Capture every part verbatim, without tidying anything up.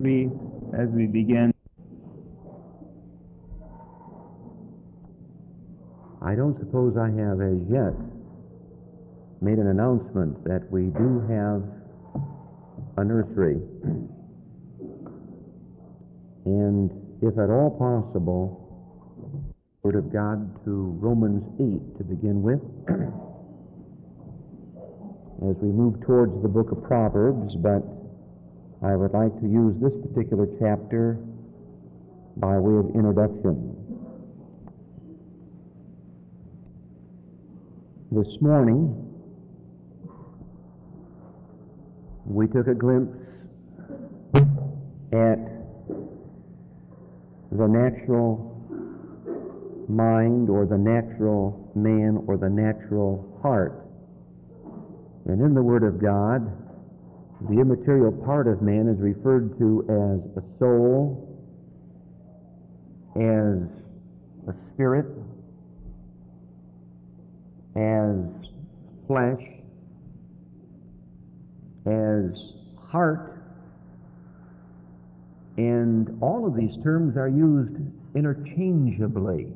We, as we begin, I don't suppose I have as yet made an announcement that we do have a nursery. And if at all possible, Word of God to Romans eight to begin with, as we move towards the book of Proverbs, but I would like to use this particular chapter by way of introduction. This morning, we took a glimpse at the natural mind or the natural man or the natural heart. And in the Word of God, the immaterial part of man is referred to as a soul, as a spirit, as flesh, as heart, and all of these terms are used interchangeably.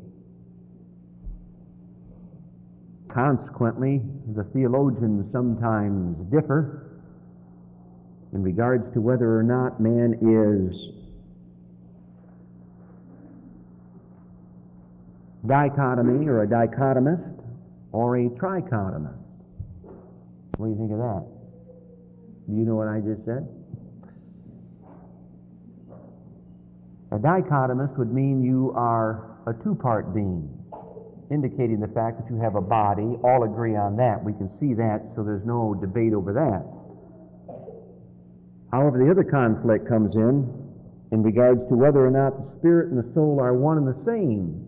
Consequently, the theologians sometimes differ in regards to whether or not man is dichotomy or a dichotomist or a trichotomist. What do you think of that? Do you know what I just said? A dichotomist would mean you are a two-part being, indicating the fact that you have a body. All agree on that. We can see that, so there's no debate over that. However, the other conflict comes in in regards to whether or not the spirit and the soul are one and the same.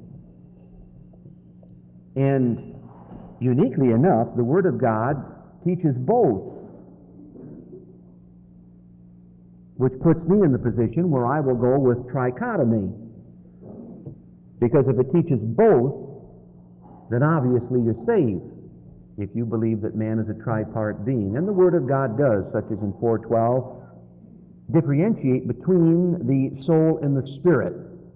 And uniquely enough, the Word of God teaches both, which puts me in the position where I will go with trichotomy. Because if it teaches both, then obviously you're saved, if you believe that man is a tripart being. And the Word of God does, such as in four twelve, differentiate between the soul and the spirit.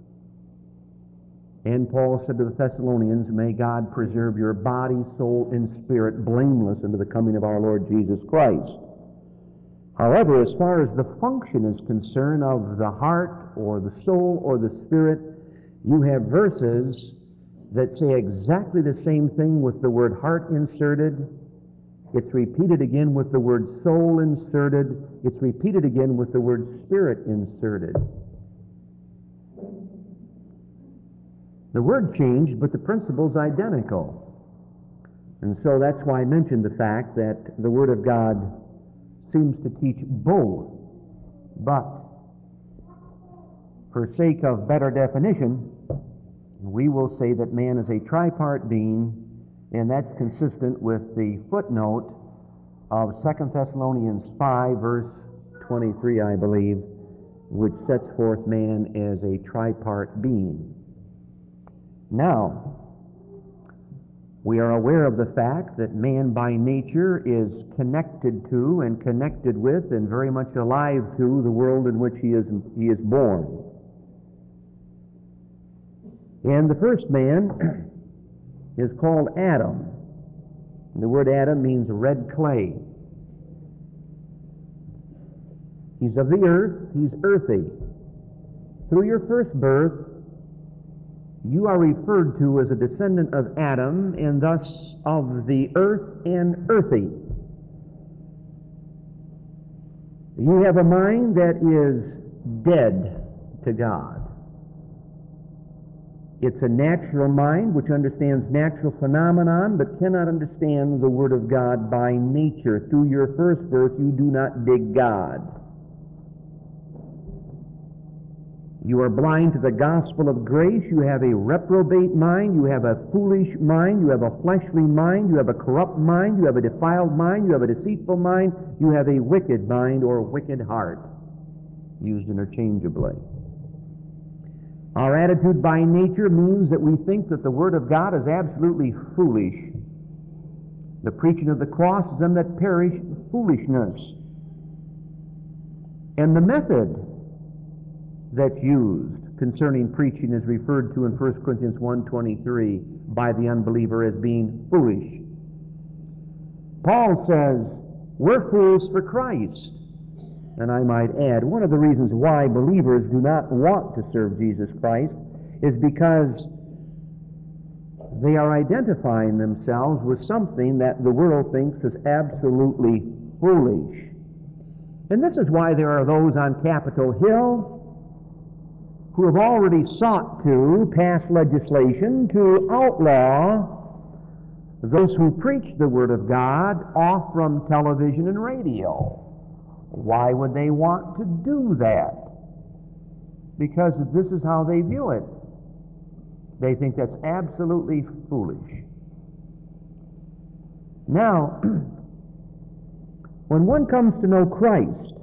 And Paul said to the Thessalonians, "May God preserve your body, soul, and spirit blameless unto the coming of our Lord Jesus Christ." However, as far as the function is concerned of the heart or the soul or the spirit, you have verses that say exactly the same thing with the word heart inserted. It's repeated again with the word soul inserted. It's repeated again with the word spirit inserted. The word changed, but the principle's identical. And so that's why I mentioned the fact that the Word of God seems to teach both. But for sake of better definition, we will say that man is a tripart being, and that's consistent with the footnote of Second Thessalonians five, verse twenty-three, I believe, which sets forth man as a tripart being. Now, we are aware of the fact that man by nature is connected to and connected with and very much alive to the world in which he is, he is born. And the first man is called Adam. And the word Adam means red clay. He's of the earth, he's earthy. Through your first birth, you are referred to as a descendant of Adam, and thus of the earth and earthy. You have a mind that is dead to God. It's a natural mind which understands natural phenomenon, but cannot understand the Word of God by nature. Through your first birth, you do not dig God. You are blind to the gospel of grace. You have a reprobate mind. You have a foolish mind. You have a fleshly mind. You have a corrupt mind. You have a defiled mind. You have a deceitful mind. You have a wicked mind or wicked heart, used interchangeably. Our attitude by nature means that we think that the Word of God is absolutely foolish. The preaching of the cross is them that perish foolishness. And the method that's used concerning preaching is referred to in First Corinthians one twenty-three by the unbeliever as being foolish. Paul says, we're fools for Christ. And I might add, one of the reasons why believers do not want to serve Jesus Christ is because they are identifying themselves with something that the world thinks is absolutely foolish. And this is why there are those on Capitol Hill who have already sought to pass legislation to outlaw those who preach the Word of God off from television and radio. Why would they want to do that? Because this is how they view it. They think that's absolutely foolish. Now, when one comes to know Christ,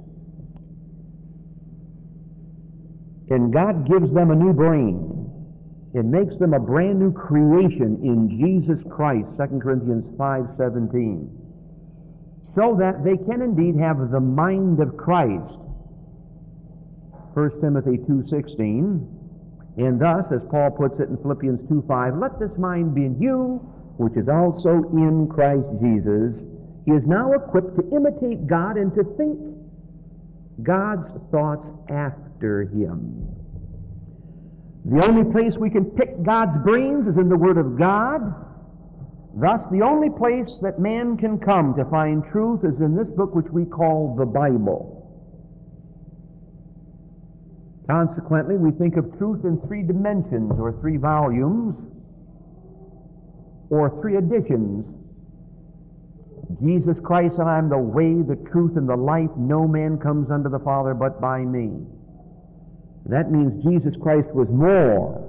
and God gives them a new brain, it makes them a brand new creation in Jesus Christ, Second Corinthians five seventeen, so that they can indeed have the mind of Christ, First Timothy two sixteen, and thus, as Paul puts it in Philippians two five, let this mind be in you, which is also in Christ Jesus. He is now equipped to imitate God and to think God's thoughts after Him. The only place we can pick God's brains is in the Word of God. Thus, the only place that man can come to find truth is in this book which we call the Bible. Consequently, we think of truth in three dimensions, or three volumes, or three editions. Jesus Christ said, I am the way, the truth, and the life. No man comes unto the Father but by me. That means Jesus Christ was more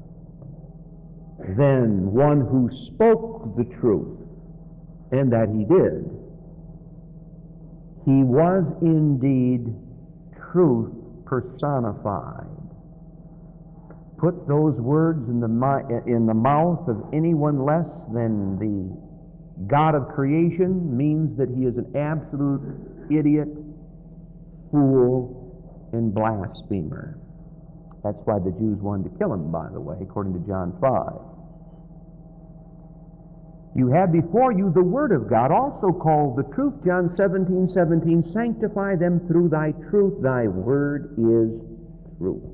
than one who spoke the truth, and that He did. He was indeed truth personified. Put those words in the, in the mouth of anyone less than the God of creation means that he is an absolute idiot, fool, and blasphemer. That's why the Jews wanted to kill him, by the way, according to John five. You have before you the Word of God, also called the truth, John seventeen seventeen, sanctify them through thy truth, thy word is truth.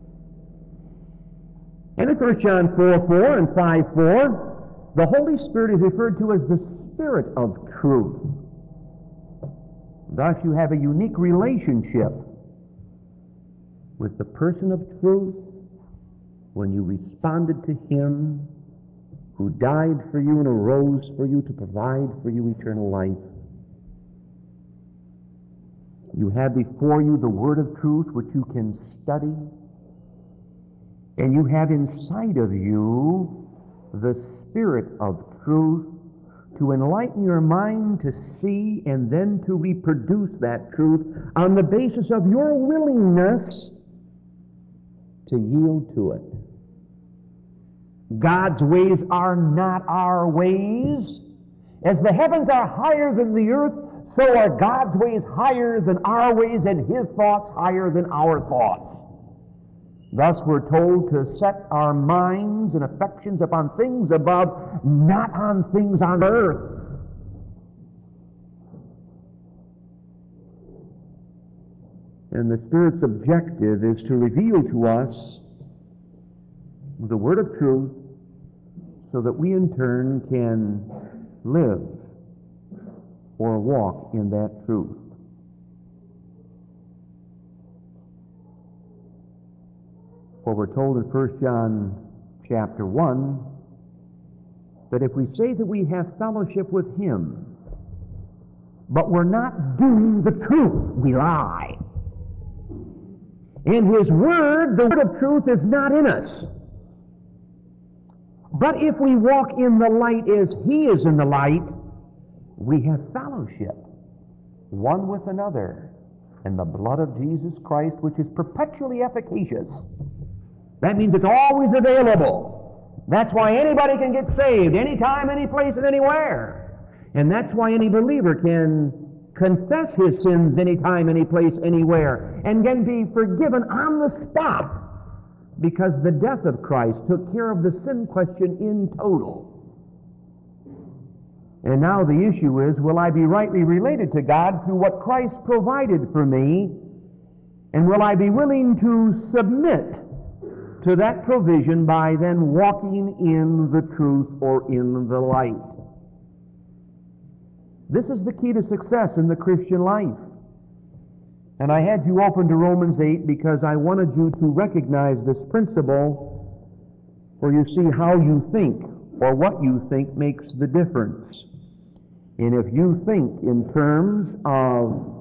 And in First John four four and five four, the Holy Spirit is referred to as the Spirit of truth. Thus you have a unique relationship with the person of truth when you responded to Him who died for you and arose for you to provide for you eternal life. You have before you the Word of truth which you can study, and you have inside of you the Spirit of truth to enlighten your mind to see and then to reproduce that truth on the basis of your willingness to yield to it. God's ways are not our ways. As the heavens are higher than the earth, so are God's ways higher than our ways, and His thoughts higher than our thoughts. Thus we're told to set our minds and affections upon things above, not on things on earth. And the Spirit's objective is to reveal to us the Word of truth so that we in turn can live or walk in that truth. For we're told in First John chapter one that if we say that we have fellowship with Him, but we're not doing the truth, we lie. And His Word, the Word of truth, is not in us. But if we walk in the light as He is in the light, we have fellowship one with another in the blood of Jesus Christ, which is perpetually efficacious. That means it's always available. That's why anybody can get saved, anytime, any place, and anywhere. And that's why any believer can confess his sins anytime, any place, anywhere, and can be forgiven on the spot because the death of Christ took care of the sin question in total. And now the issue is, will I be rightly related to God through what Christ provided for me? And will I be willing to submit to that provision by then walking in the truth or in the light? This is the key to success in the Christian life. And I had you open to Romans eight because I wanted you to recognize this principle, for you see how you think or what you think makes the difference. And if you think in terms of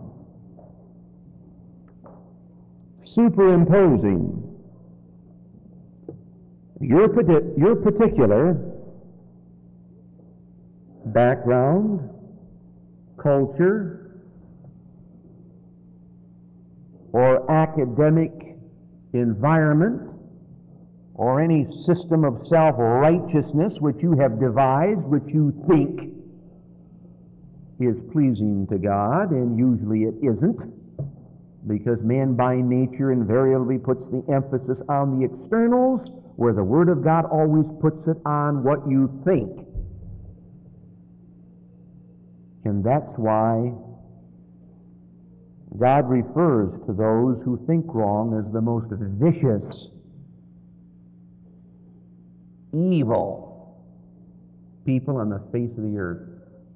superimposing your, your particular background, culture, or academic environment, or any system of self-righteousness which you have devised, which you think is pleasing to God, and usually it isn't, because man by nature invariably puts the emphasis on the externals, where the Word of God always puts it on what you think. And that's why God refers to those who think wrong as the most vicious, evil people on the face of the earth.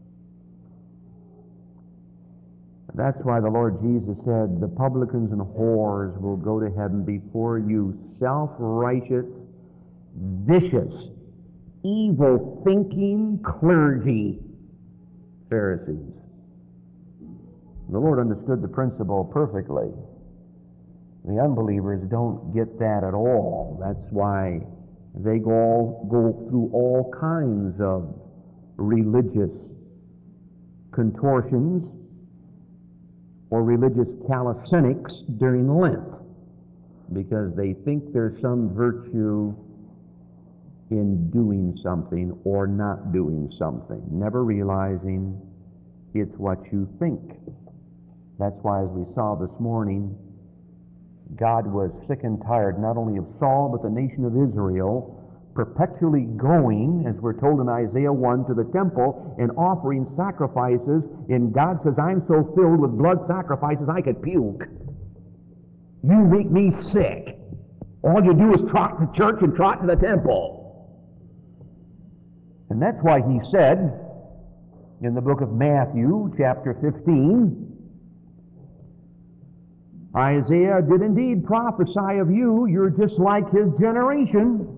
That's why the Lord Jesus said, the publicans and whores will go to heaven before you, self-righteous, vicious, evil-thinking clergy, Pharisees. The Lord understood the principle perfectly. The unbelievers don't get that at all. That's why they go, go through all kinds of religious contortions or religious calisthenics during Lent, because they think there's some virtue in doing something or not doing something, never realizing it's what you think. That's why, as we saw this morning, God was sick and tired not only of Saul, but the nation of Israel, perpetually going, as we're told in Isaiah one, to the temple and offering sacrifices, and God says, I'm so filled with blood sacrifices I could puke. You make me sick. All you do is trot to church and trot to the temple. And that's why he said in the book of Matthew, chapter fifteen, Isaiah did indeed prophesy of you. You're just like his generation.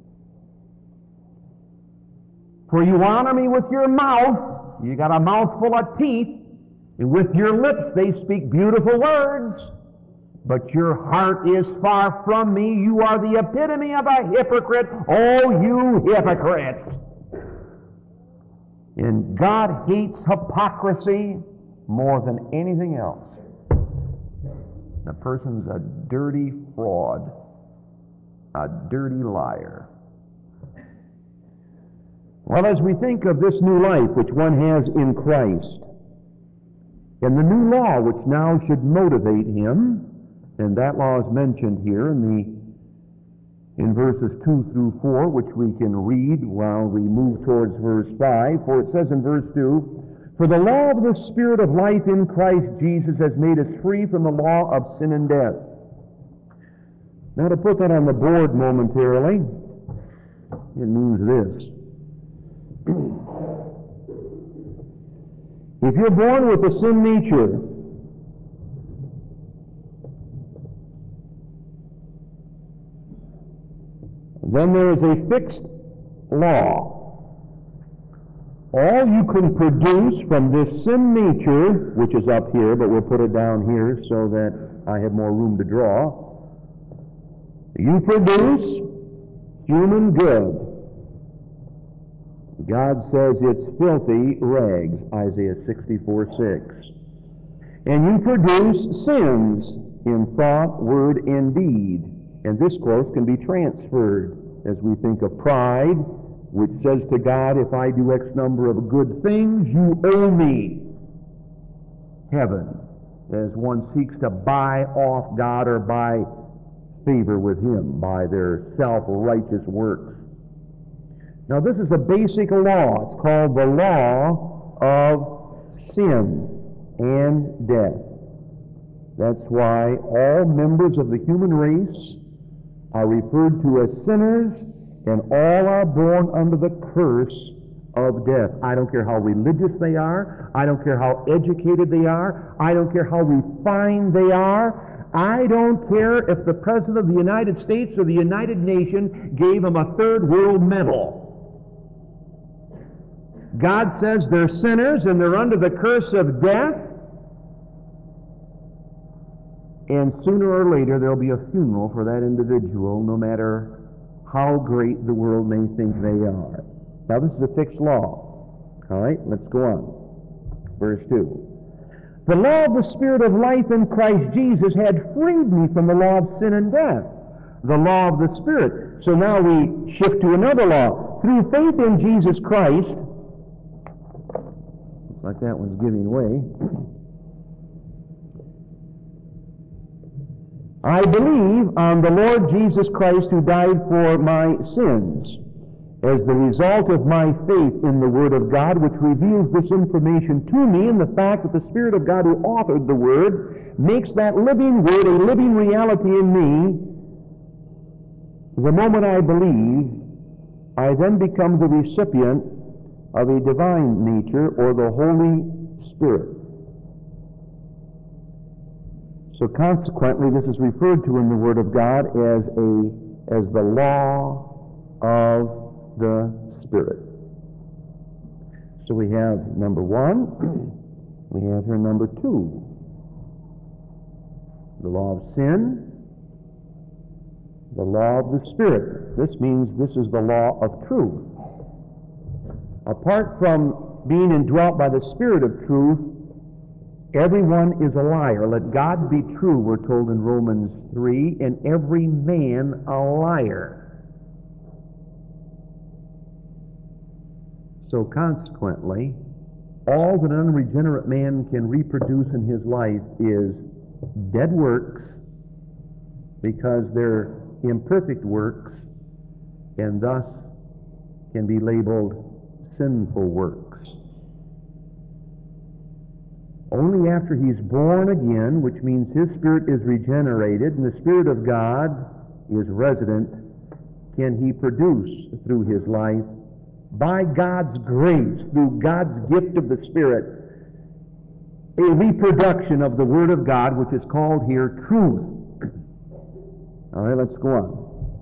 For you honor me with your mouth. You got a mouthful of teeth. And with your lips they speak beautiful words. But your heart is far from me. You are the epitome of a hypocrite. Oh, you hypocrites! And God hates hypocrisy more than anything else. The person's a dirty fraud, a dirty liar. Well, as we think of this new life which one has in Christ, and the new law which now should motivate him, and that law is mentioned here in the in verses two through four, which we can read while we move towards verse five. For it says in verse two, for the law of the Spirit of life in Christ Jesus has made us free from the law of sin and death. Now, to put that on the board momentarily, it means this. If you're born with a sin nature, then there is a fixed law. All you can produce from this sin nature, which is up here, but we'll put it down here so that I have more room to draw. You produce human good. God says it's filthy rags, Isaiah sixty-four six. And you produce sins in thought, word, and deed. And this quote can be transferred as we think of pride, which says to God, if I do X number of good things, you owe me. heaven as one seeks to buy off God or buy favor with Him by their self-righteous works. Now this is a basic law. It's called the law of sin and death. That's why all members of the human race are referred to as sinners, and all are born under the curse of death. I don't care how religious they are. I don't care how educated they are. I don't care how refined they are. I don't care if the President of the United States or the United Nations gave them a third world medal. God says they're sinners and they're under the curse of death. And sooner or later there'll be a funeral for that individual, no matter how great the world may think they are. Now this is a fixed law. All right, let's go on. Verse two. The law of the Spirit of life in Christ Jesus had freed me from the law of sin and death. The law of the Spirit. So now we shift to another law. Through faith in Jesus Christ, looks like that one's giving way. I believe on the Lord Jesus Christ who died for my sins, as the result of my faith in the Word of God, which reveals this information to me, and the fact that the Spirit of God who authored the Word makes that living Word a living reality in me. The moment I believe, I then become the recipient of a divine nature, or the Holy Spirit. So consequently, this is referred to in the Word of God as a as the law of the Spirit. So we have number one, we have here number two. The law of sin, the law of the Spirit. This means this is the law of truth. Apart from being indwelt by the Spirit of truth, everyone is a liar. Let God be true, we're told in Romans three, and every man a liar. So consequently, all that an unregenerate man can reproduce in his life is dead works, because they're imperfect works, and thus can be labeled sinful works. Only after he's born again, which means his spirit is regenerated and the Spirit of God is resident, can he produce through his life, by God's grace, through God's gift of the Spirit, a reproduction of the Word of God, which is called here truth. All right, let's go on.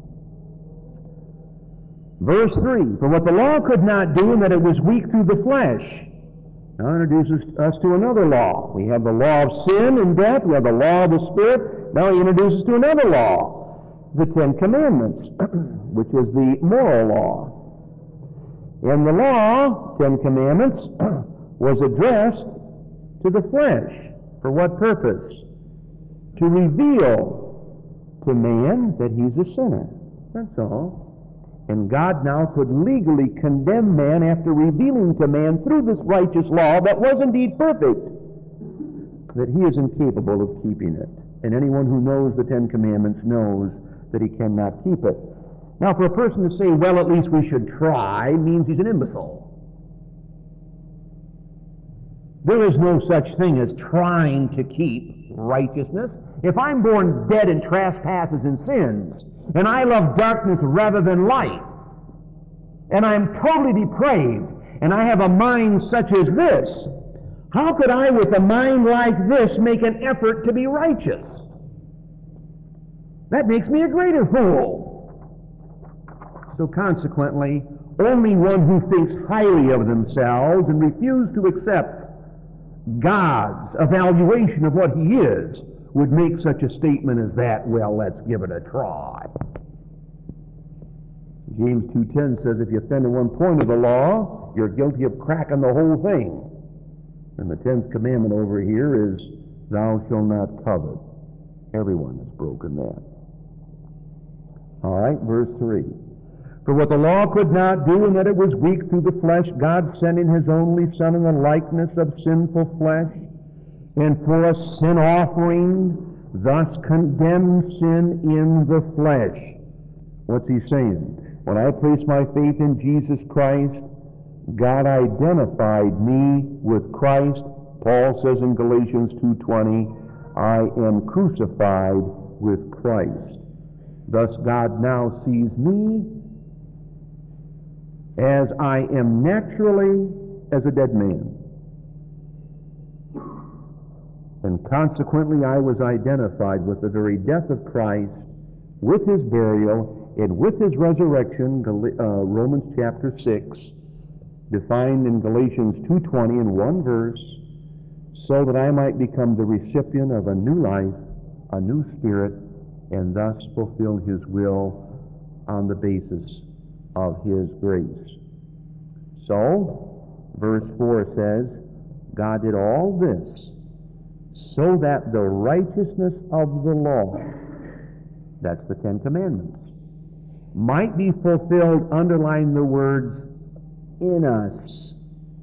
Verse three, for what the law could not do, in that it was weak through the flesh. Now introduces us to another law. We have the law of sin and death. We have the law of the Spirit. Now he introduces us to another law, the Ten Commandments, which is the moral law. And the law, Ten Commandments, was addressed to the flesh. For what purpose? To reveal to man that he's a sinner. That's all. And God now could legally condemn man after revealing to man through this righteous law that was indeed perfect, that he is incapable of keeping it. And anyone who knows the Ten Commandments knows that he cannot keep it. Now, for a person to say, well, at least we should try, means he's an imbecile. There is no such thing as trying to keep righteousness. If I'm born dead in trespasses and sins, and I love darkness rather than light, and I'm totally depraved, and I have a mind such as this, how could I, with a mind like this, make an effort to be righteous? That makes me a greater fool. So consequently, only one who thinks highly of themselves and refuses to accept God's evaluation of what he is would make such a statement as that, well, let's give it a try. James two ten says if you offend in one point of the law, you're guilty of cracking the whole thing. And the tenth commandment over here is, thou shalt not covet. Everyone has broken that. All right, verse three. For what the law could not do, in that it was weak through the flesh, God sending his only Son in the likeness of sinful flesh, and for a sin offering, thus condemned sin in the flesh. What's he saying? When I placed my faith in Jesus Christ, God identified me with Christ. Paul says in Galatians two twenty, I am crucified with Christ. Thus God now sees me as I am naturally as a dead man. And consequently I was identified with the very death of Christ, with his burial, and with his resurrection, uh, Romans chapter six, defined in Galatians two twenty in one verse, so that I might become the recipient of a new life, a new spirit, and thus fulfill his will on the basis of his grace. So, verse four says, God did all this so that the righteousness of the law, that's the Ten Commandments, might be fulfilled, underline the words, in us,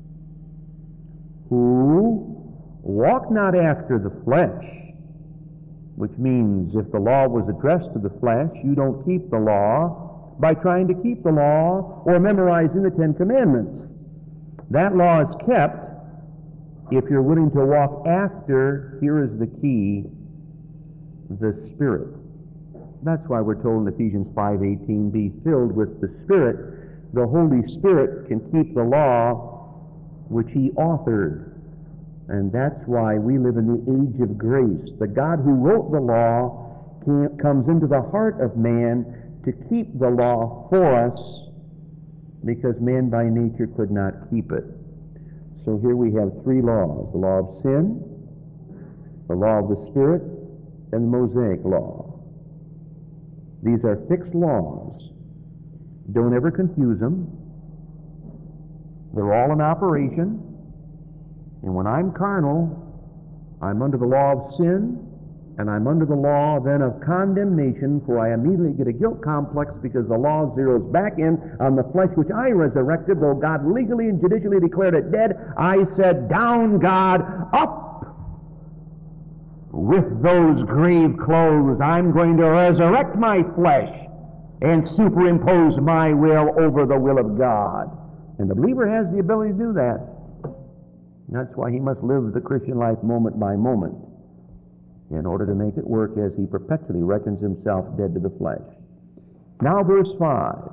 who walk not after the flesh, which means if the law was addressed to the flesh, you don't keep the law by trying to keep the law or memorizing the Ten Commandments. That law is kept if you're willing to walk after, here is the key, the Spirit. That's why we're told in Ephesians five eighteen, be filled with the Spirit. The Holy Spirit can keep the law which he authored. And that's why we live in the age of grace. The God who wrote the law can, comes into the heart of man to keep the law for us, because man by nature could not keep it. So here we have three laws: the law of sin, the law of the Spirit, and the Mosaic law. These are fixed laws. Don't ever confuse them. They're all in operation. And when I'm carnal, I'm under the law of sin, and I'm under the law then of condemnation, for I immediately get a guilt complex because the law zeroes back in on the flesh which I resurrected. Though God legally and judicially declared it dead, I said, down God, up with those grave clothes. I'm going to resurrect my flesh and superimpose my will over the will of God. And the believer has the ability to do that. That's why he must live the Christian life moment by moment in order to make it work, as he perpetually reckons himself dead to the flesh. Now verse five.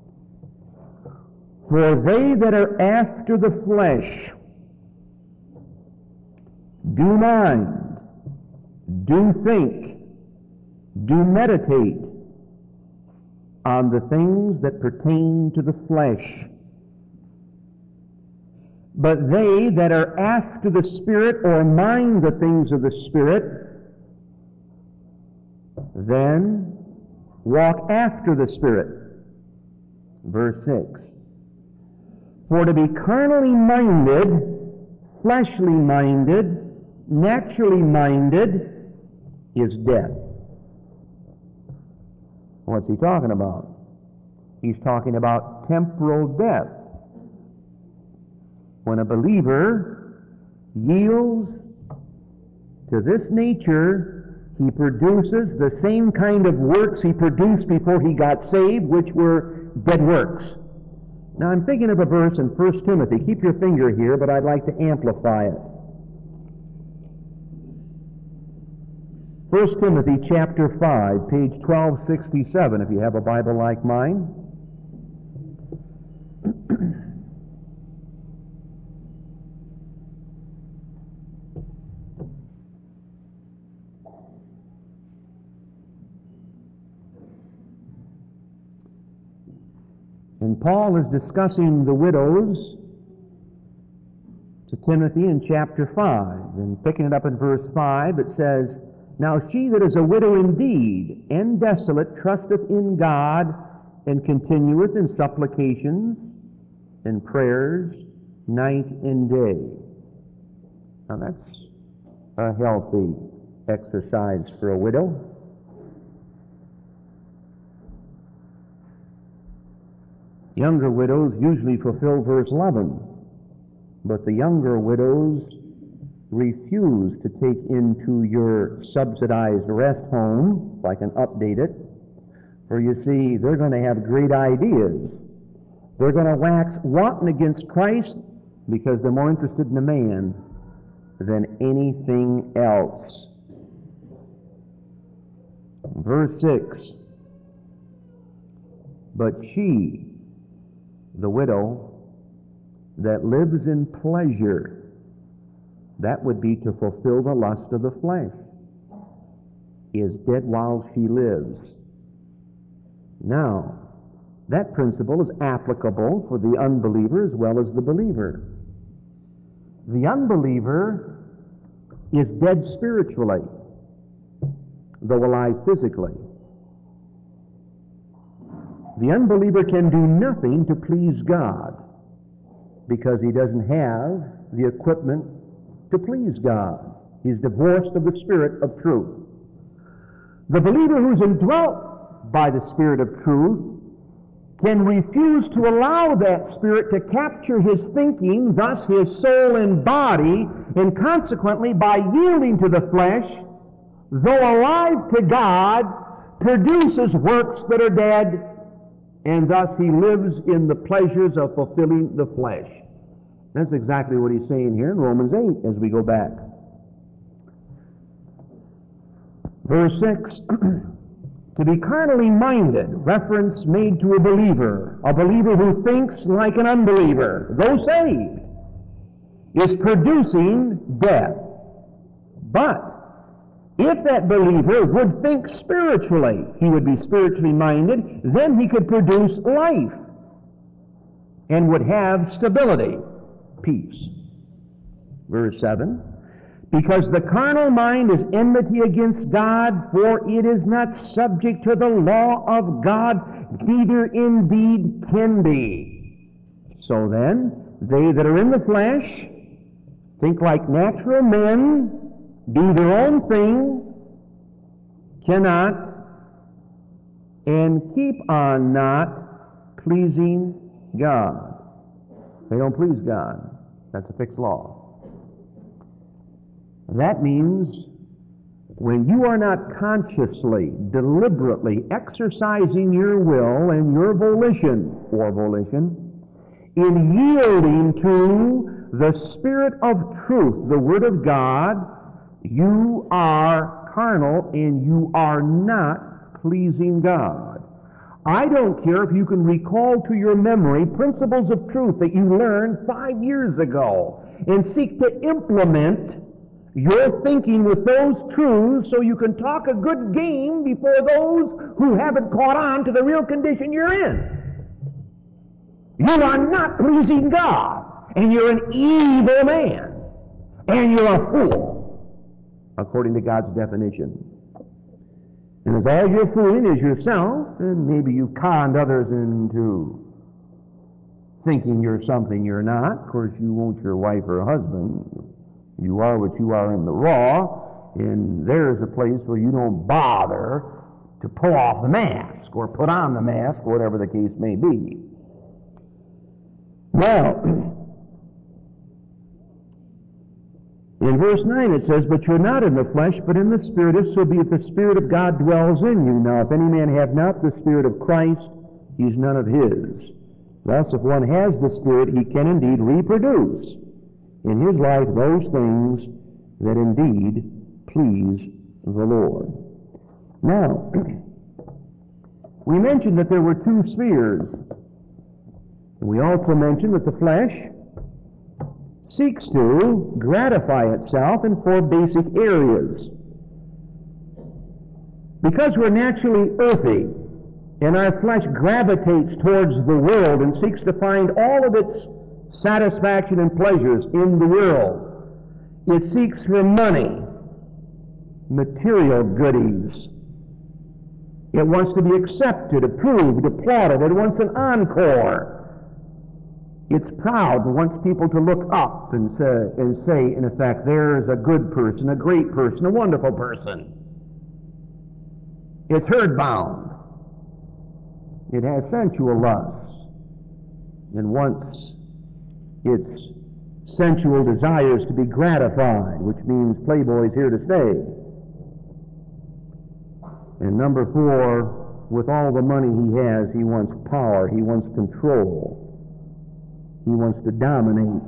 For they that are after the flesh do mind, do think, do meditate on the things that pertain to the flesh. But they that are after the Spirit, or mind the things of the Spirit, then walk after the Spirit. Verse six. For to be carnally minded, fleshly minded, naturally minded, is death. What's he talking about? He's talking about temporal death. When a believer yields to this nature, he produces the same kind of works he produced before he got saved, which were dead works. Now I'm thinking of a verse in First Timothy. Keep your finger here, but I'd like to amplify it. First Timothy chapter five, page twelve sixty-seven, if you have a Bible like mine. And Paul is discussing the widows to Timothy in chapter five. And picking it up in verse five, it says, Now she that is a widow indeed, and desolate, trusteth in God, and continueth in supplications and prayers night and day. Now that's a healthy exercise for a widow. Younger widows usually fulfill verse eleven, but the younger widows refuse to take into your subsidized rest home, if I can update it, for you see, they're going to have great ideas. They're going to wax wanton against Christ because they're more interested in a man than anything else. Verse six, but she, the widow, that lives in pleasure, that would be to fulfill the lust of the flesh, is dead while she lives. Now, that principle is applicable for the unbeliever as well as the believer. The unbeliever is dead spiritually, though alive physically. The unbeliever can do nothing to please God because he doesn't have the equipment to please God. He's divorced of the Spirit of truth. The believer who's indwelt by the Spirit of truth can refuse to allow that Spirit to capture his thinking, thus his soul and body, and consequently, by yielding to the flesh, though alive to God, produces works that are dead, and thus he lives in the pleasures of fulfilling the flesh. That's exactly what he's saying here in Romans eight as we go back. Verse six, to be carnally minded, reference made to a believer, a believer who thinks like an unbeliever, though saved, is producing death. But if that believer would think spiritually, he would be spiritually minded, then he could produce life and would have stability, peace. Verse seven, because the carnal mind is enmity against God, for it is not subject to the law of God, neither indeed can be. So then, they that are in the flesh think like natural men, do their own thing, cannot, and keep on not pleasing God. They don't please God. That's a fixed law. That means when you are not consciously, deliberately exercising your will and your volition, or volition, in yielding to the Spirit of truth, the Word of God, you are carnal and you are not pleasing God. I don't care if you can recall to your memory principles of truth that you learned five years ago and seek to implement your thinking with those truths so you can talk a good game before those who haven't caught on to the real condition you're in. You are not pleasing God, and you're an evil man, and you're a fool, according to God's definition. And as all you're fooling is yourself, and maybe you conned others into thinking you're something you're not. Of course, you won't your wife or husband. You are what you are in the raw, and there's a place where you don't bother to pull off the mask or put on the mask, or whatever the case may be. Now, in verse nine it says, but you're not in the flesh, but in the Spirit, if so be if the Spirit of God dwells in you. Now, if any man have not the Spirit of Christ, he's none of his. Thus, if one has the Spirit, he can indeed reproduce in his life those things that indeed please the Lord. Now, we mentioned that there were two spheres. We also mentioned that the flesh seeks to gratify itself in four basic areas. Because we're naturally earthy, and our flesh gravitates towards the world and seeks to find all of its satisfaction and pleasures in the world. It seeks for money, material goodies. It wants to be accepted, approved, applauded. It wants an encore. It's proud and wants people to look up and say, and say, in effect, there's a good person, a great person, a wonderful person. It's herd-bound. It has sensual lusts and wants its sensual desires to be gratified, which means Playboy's here to stay. And number four, with all the money he has, he wants power, he wants control, he wants to dominate.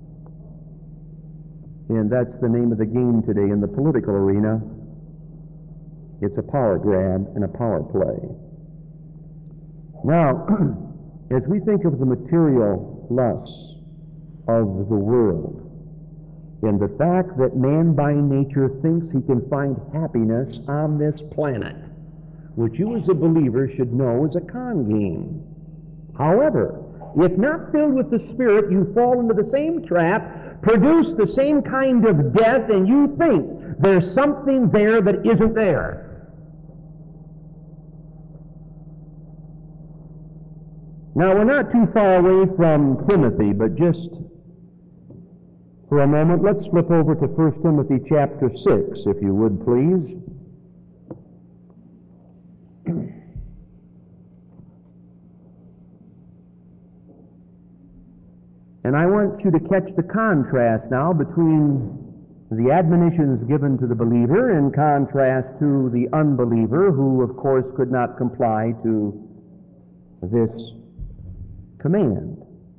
And that's the name of the game today in the political arena. It's a power grab and a power play. Now, as we think of the material lusts of the world, and the fact that man by nature thinks he can find happiness on this planet, which you as a believer should know is a con game. However, if not filled with the Spirit, you fall into the same trap, produce the same kind of death, and you think there's something there that isn't there. Now, we're not too far away from Timothy, but just for a moment, let's flip over to First Timothy chapter six, if you would, please. And I want you to catch the contrast now between the admonitions given to the believer in contrast to the unbeliever, who, of course, could not comply to this command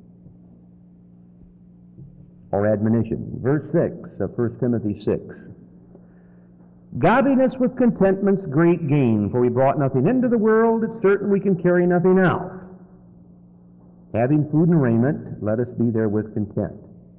or admonition. Verse six of First Timothy six. Godliness with contentment's great gain, for we brought nothing into the world, it's certain we can carry nothing out. Having food and raiment, let us be therewith content.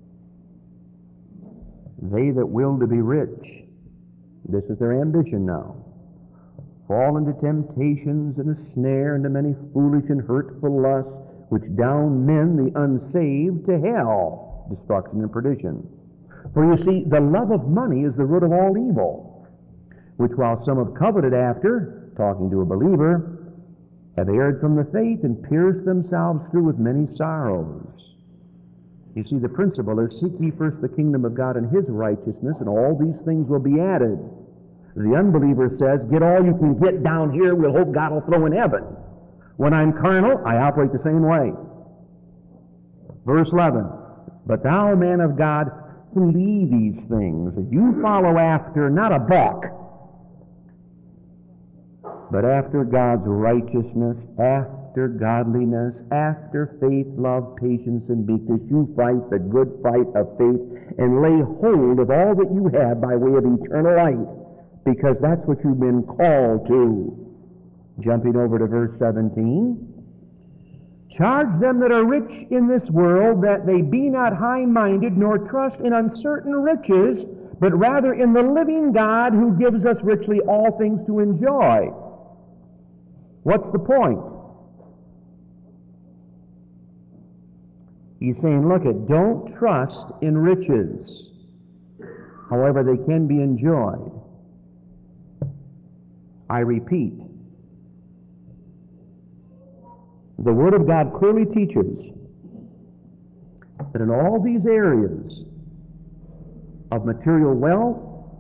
They that will to be rich, this is their ambition now, fall into temptations and a snare, into many foolish and hurtful lusts, which down men, the unsaved, to hell, destruction and perdition. For you see, the love of money is the root of all evil, which while some have coveted after, talking to a believer, have erred from the faith and pierced themselves through with many sorrows. You see, the principle is, seek ye first the kingdom of God and His righteousness, and all these things will be added. The unbeliever says, get all you can get down here, we'll hope God will throw in heaven. When I'm carnal, I operate the same way. Verse eleven, but thou, man of God, flee these things. You follow after not a buck, but after God's righteousness, after godliness, after faith, love, patience, and meekness. You fight the good fight of faith and lay hold of all that you have by way of eternal life, because that's what you've been called to. Jumping over to verse seventeen. Charge them that are rich in this world that they be not high-minded, nor trust in uncertain riches, but rather in the living God who gives us richly all things to enjoy. What's the point? He's saying, look it, don't trust in riches. However, they can be enjoyed. I repeat, the Word of God clearly teaches that in all these areas of material wealth,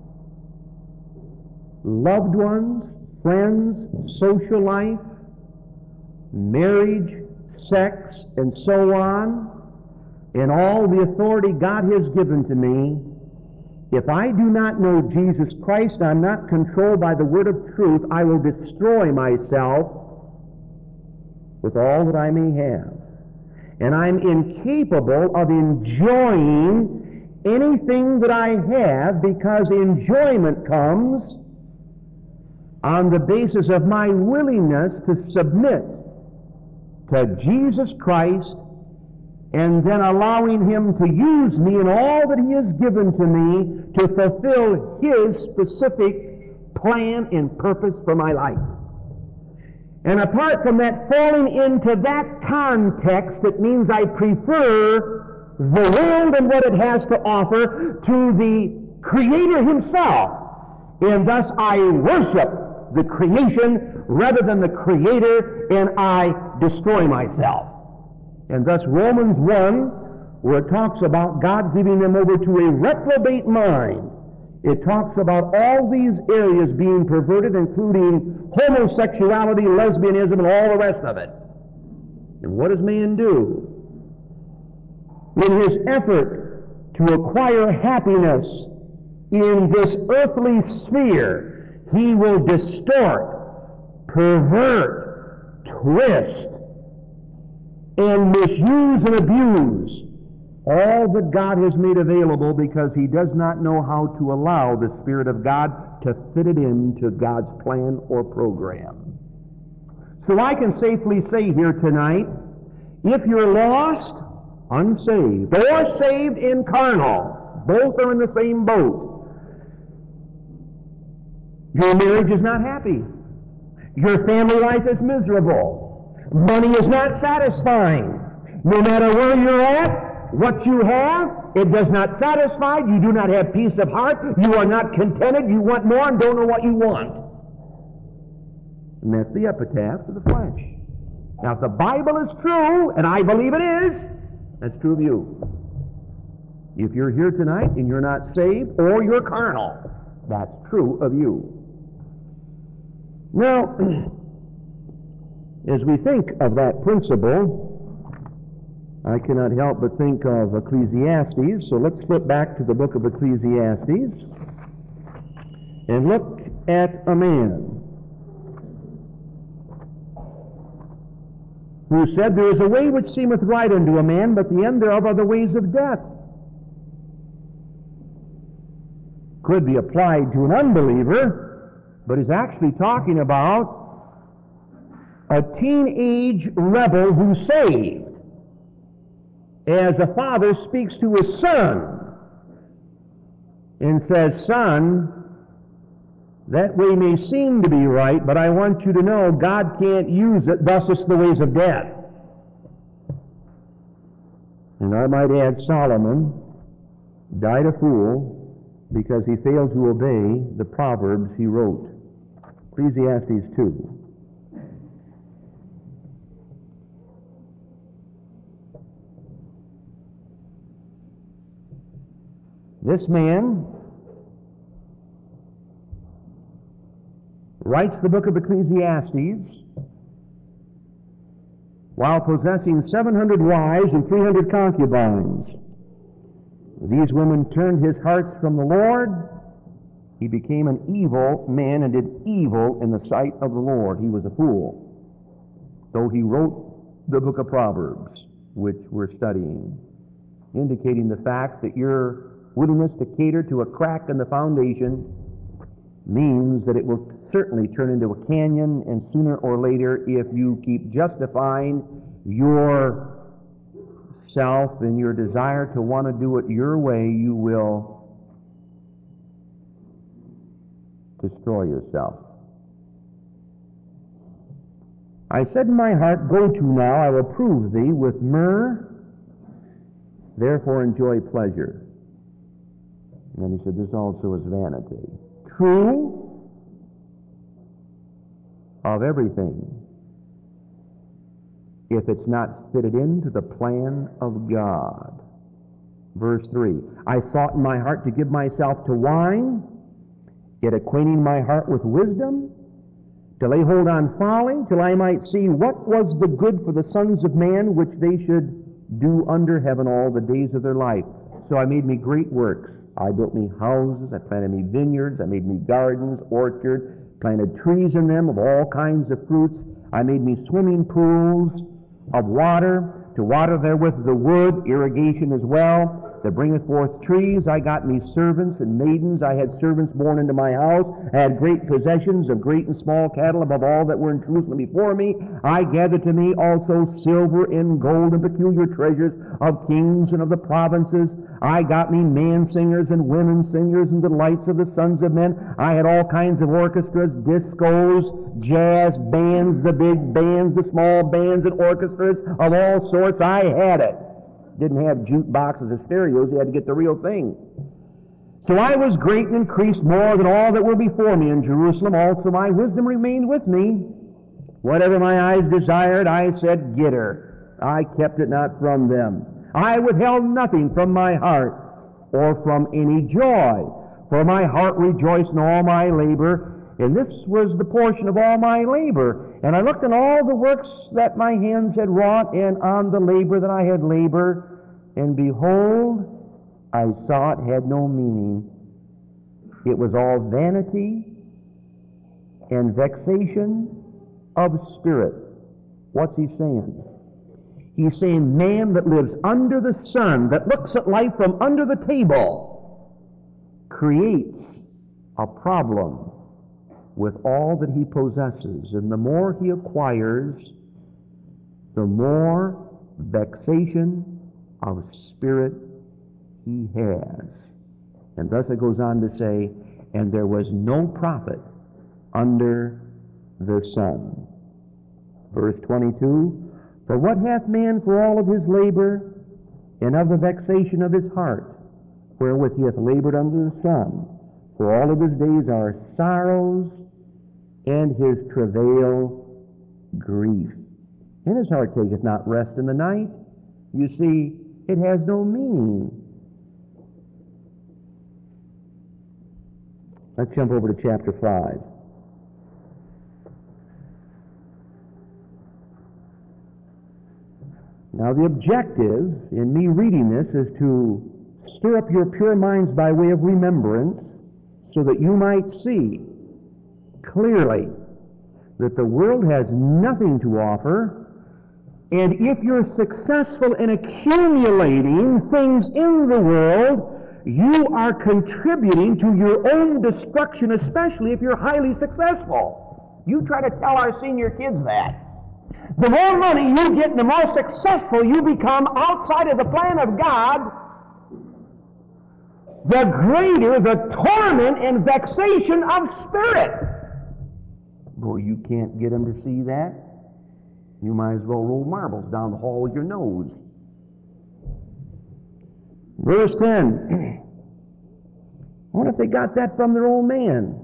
loved ones, friends, social life, marriage, sex, and so on, in all the authority God has given to me, if I do not know Jesus Christ, I'm not controlled by the word of truth, I will destroy myself with all that I may have. And I'm incapable of enjoying anything that I have, because enjoyment comes on the basis of my willingness to submit to Jesus Christ and then allowing Him to use me in all that He has given to me to fulfill His specific plan and purpose for my life. And apart from that, falling into that context, it means I prefer the world and what it has to offer to the Creator Himself. And thus I worship the creation rather than the Creator, and I destroy myself. And thus Romans one, where it talks about God giving them over to a reprobate mind, it talks about all these areas being perverted, including homosexuality, lesbianism, and all the rest of it. And what does man do? In his effort to acquire happiness in this earthly sphere, he will distort, pervert, twist, and misuse and abuse all that God has made available because he does not know how to allow the Spirit of God to fit it into God's plan or program. So I can safely say here tonight, if you're lost, unsaved, or saved in carnal, both are in the same boat. Your marriage is not happy. Your family life is miserable. Money is not satisfying. No matter where you're at, what you have, it does not satisfy. You do not have peace of heart. You are not contented. You want more and don't know what you want. And that's the epitaph of the flesh. Now, if the Bible is true, and I believe it is, that's true of you. If you're here tonight and you're not saved or you're carnal, that's true of you. Now, as we think of that principle, I cannot help but think of Ecclesiastes, so let's flip back to the book of Ecclesiastes and look at a man who said, "There is a way which seemeth right unto a man, but the end thereof are the ways of death." Could be applied to an unbeliever, but he's actually talking about a teenage rebel who's saved. As a father speaks to his son and says, "Son, that way may seem to be right, but I want you to know God can't use it, thus it's the ways of death." And I might add, Solomon died a fool because he failed to obey the Proverbs he wrote. Ecclesiastes two. This man writes the book of Ecclesiastes while possessing seven hundred wives and three hundred concubines. These women turned his hearts from the Lord. He became an evil man and did evil in the sight of the Lord. He was a fool. So he wrote the book of Proverbs, which we're studying, indicating the fact that your willingness to cater to a crack in the foundation means that it will certainly turn into a canyon, and sooner or later, if you keep justifying your self and your desire to want to do it your way, you will destroy yourself. I said in my heart, "Go to now, I will prove thee with myrrh, therefore enjoy pleasure." And then he said, "This also is vanity." True of everything, if it's not fitted into the plan of God. Verse three, "I thought in my heart to give myself to wine, yet acquainting my heart with wisdom, to lay hold on folly, till I might see what was the good for the sons of man, which they should do under heaven all the days of their life. So I made me great works. I built me houses, I planted me vineyards, I made me gardens, orchards, planted trees in them of all kinds of fruits. I made me swimming pools of water, to water therewith the wood, irrigation as well, that bringeth forth trees. I got me servants and maidens. I had servants born into my house. I had great possessions of great and small cattle above all that were in Jerusalem before me. I gathered to me also silver and gold and peculiar treasures of kings and of the provinces. I got me man singers and women singers and delights of the sons of men. I had all kinds of orchestras, discos, jazz bands, the big bands, the small bands and orchestras of all sorts. I had it. Didn't have jukeboxes or stereos. You had to get the real thing. So I was great and increased more than all that were before me in Jerusalem. Also my wisdom remained with me. Whatever my eyes desired, I said, get her. I kept it not from them. I withheld nothing from my heart or from any joy, for my heart rejoiced in all my labor, and this was the portion of all my labor. And I looked on all the works that my hands had wrought, and on the labor that I had labored, and behold, I saw it had no meaning. It was all vanity and vexation of spirit. What's he saying? He's saying man that lives under the sun, that looks at life from under the table, creates a problem with all that he possesses. And the more he acquires, the more vexation of spirit he has. And thus it goes on to say, and there was no profit under the sun. Verse twenty-two, for what hath man for all of his labor, and of the vexation of his heart, wherewith he hath labored under the sun? For all of his days are sorrows, and his travail grief. And his heart taketh not rest in the night. You see, it has no meaning. Let's jump over to chapter five. Now the objective in me reading this is to stir up your pure minds by way of remembrance, so that you might see clearly that the world has nothing to offer, and if you're successful in accumulating things in the world, you are contributing to your own destruction, especially if you're highly successful. You try to tell our senior kids that. The more money you get, the more successful you become outside of the plan of God, the greater the torment and vexation of spirit. Boy, you can't get them to see that. You might as well roll marbles down the hall with your nose. Verse ten. I wonder if they got that from their old man.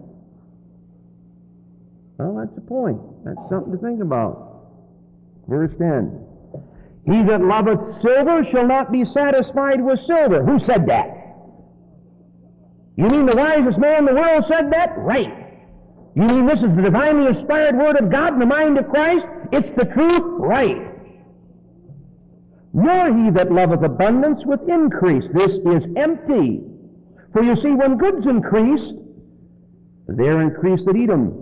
Well, that's the point. That's something to think about. Verse ten. He that loveth silver shall not be satisfied with silver. Who said that? You mean the wisest man in the world said that? Right. You mean this is the divinely inspired Word of God in the mind of Christ? It's the truth? Right. Nor he that loveth abundance with increase. This is empty. For you see, when goods increase, there increase that eat them.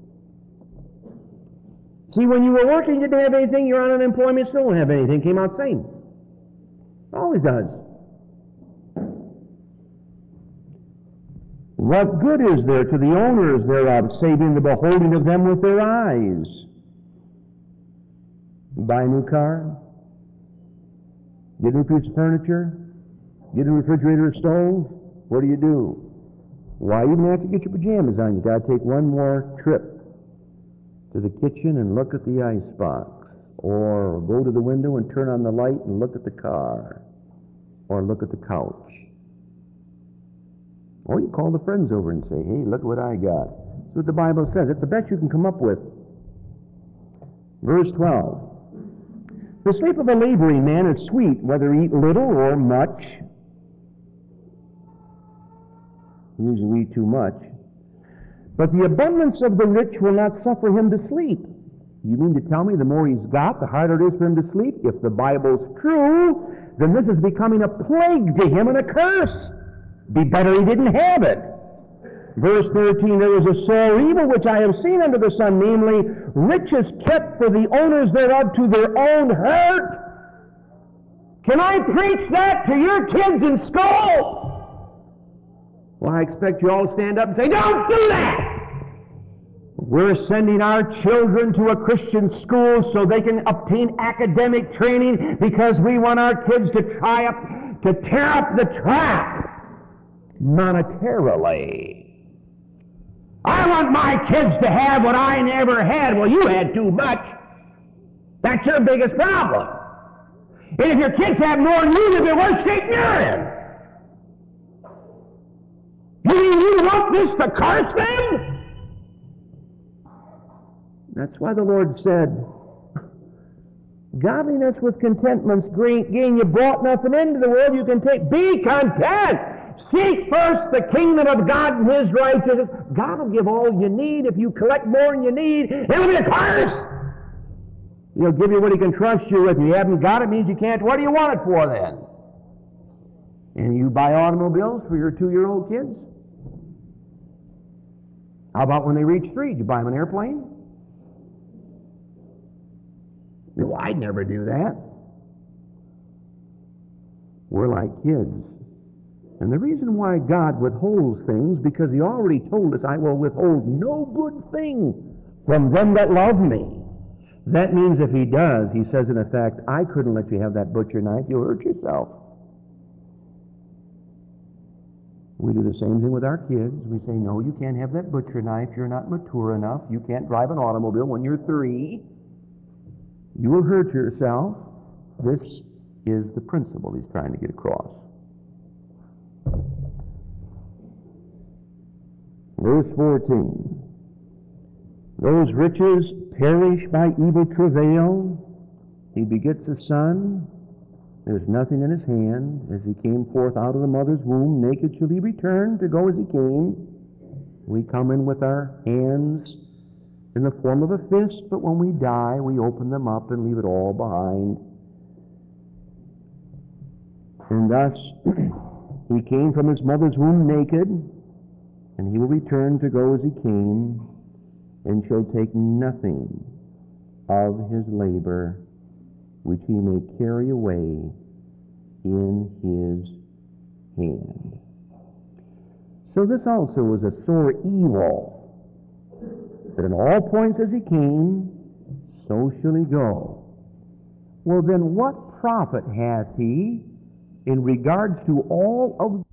See, when you were working, you didn't have anything, you're on unemployment, still don't have anything, came out same. Always does. What good is there to the owners thereof, saving the beholding of them with their eyes? You buy a new car, get a new piece of furniture, get a refrigerator or stove, what do you do? Why, you don't have to get your pajamas on. You've got to take one more trip to the kitchen and look at the icebox, or go to the window and turn on the light and look at the car, or look at the couch. Or you call the friends over and say, hey, look what I got. That's what the Bible says. It's the best you can come up with. Verse twelve. The sleep of a laboring man is sweet, whether he eat little or much. Usually we eat too much. But the abundance of the rich will not suffer him to sleep. You mean to tell me the more he's got, the harder it is for him to sleep? If the Bible's true, then this is becoming a plague to him and a curse. Be better he didn't have it. Verse thirteen, there is a sore evil which I have seen under the sun, namely, riches kept for the owners thereof to their own hurt. Can I preach that to your kids in school? Well, I expect you all to stand up and say, don't do that! We're sending our children to a Christian school so they can obtain academic training because we want our kids to try up, to tear up the trap monetarily. I want my kids to have what I never had. Well, you had too much. That's your biggest problem. And if your kids have more than you, then they're worse shape you're in. You mean you want this to curse them? That's why the Lord said, godliness with contentment's great gain. You brought nothing into the world you can take. Be content. Seek first the kingdom of God and His righteousness. God will give all you need. If you collect more than you need, it'll be a curse. He'll give you what He can trust you with. If you haven't got it, it means you can't. What do you want it for then? And you buy automobiles for your two-year-old kids? How about when they reach three? Did you buy them an airplane? No, I'd never do that. We're like kids. And the reason why God withholds things, because He already told us, I will withhold no good thing from them that love me. That means if He does, He says in effect, I couldn't let you have that butcher knife, you'll hurt yourself. We do the same thing with our kids. We say, no, you can't have that butcher knife, you're not mature enough, you can't drive an automobile when you're three. You will hurt yourself. This is the principle He's trying to get across. Verse fourteen. Those riches perish by evil travail. He begets a son. There's nothing in his hand. As he came forth out of the mother's womb, naked shall he return to go as he came. We come in with our hands in the form of a fist, but when we die, we open them up and leave it all behind. And thus, he came from his mother's womb naked, and he will return to go as he came, and shall take nothing of his labor, which he may carry away in his hand. So this also is a sore evil, that in all points as he came, so shall he go. Well then, what profit hath he in regards to all of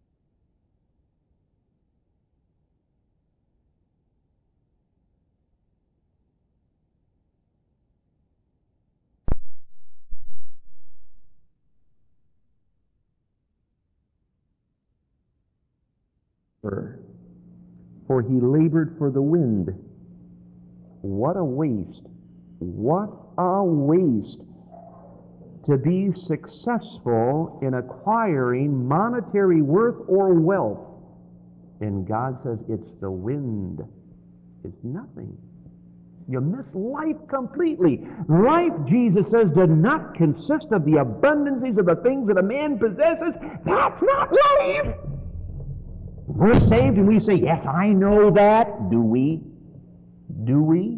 for he labored for the wind. What a waste. What a waste to be successful in acquiring monetary worth or wealth. And God says it's the wind. It's nothing. You miss life completely. Life, Jesus says, does not consist of the abundancies of the things that a man possesses. That's not life. We're saved and we say, yes, I know that. Do we? Do we?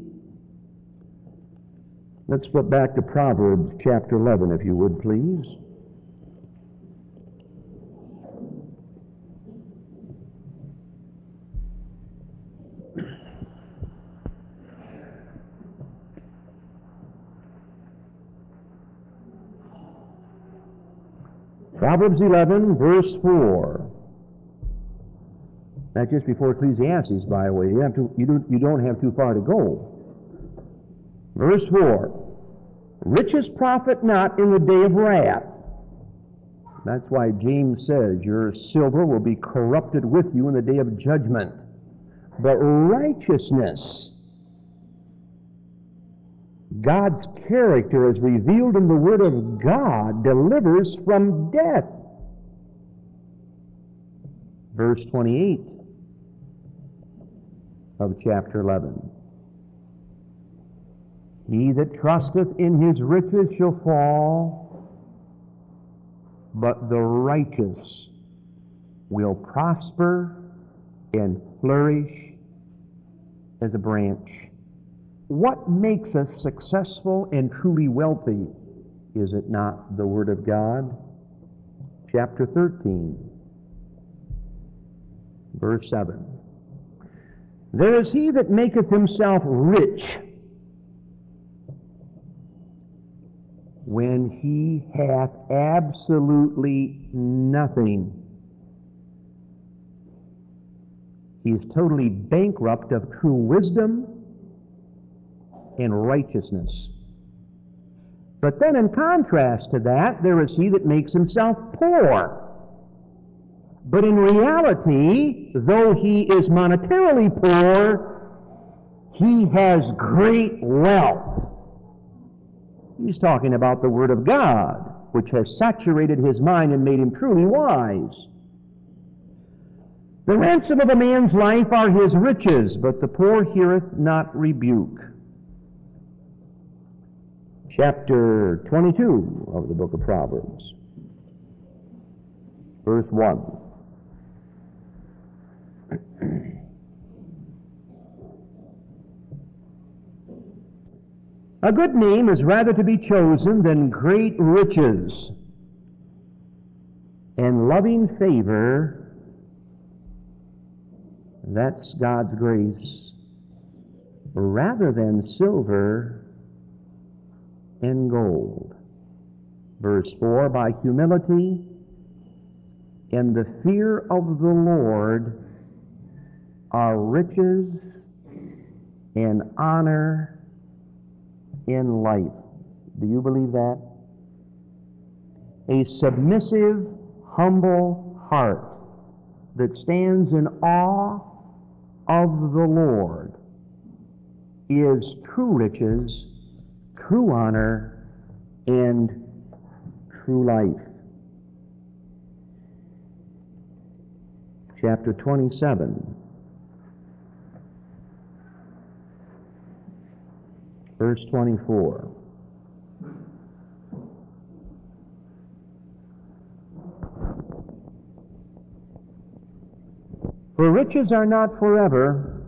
Let's flip back to Proverbs chapter eleven, if you would, please. Proverbs eleven, verse four. That's just before Ecclesiastes, by the way. You, have to, you, don't, you don't have too far to go. Verse four. Riches profit not in the day of wrath. That's why James says, your silver will be corrupted with you in the day of judgment. But righteousness, God's character as revealed in the Word of God, delivers from death. Verse twenty-eight of chapter eleven. He that trusteth in his riches shall fall, but the righteous will prosper and flourish as a branch. What makes us successful and truly wealthy? Is it not the Word of God? Chapter thirteen, verse seven. There is he that maketh himself rich when he hath absolutely nothing. He is totally bankrupt of true wisdom and righteousness. But then in contrast to that, there is he that makes himself poor. But in reality, though he is monetarily poor, he has great wealth. He's talking about the Word of God, which has saturated his mind and made him truly wise. The ransom of a man's life are his riches, but the poor heareth not rebuke. Chapter twenty-two of the book of Proverbs. verse one. A good name is rather to be chosen than great riches, and loving favor, that's God's grace, rather than silver and gold. Verse four, by humility and the fear of the Lord are riches and honor in life. Do you believe that? A submissive, humble heart that stands in awe of the Lord is true riches, true honor, and true life. Chapter twenty-seven, verse twenty-four. For riches are not forever,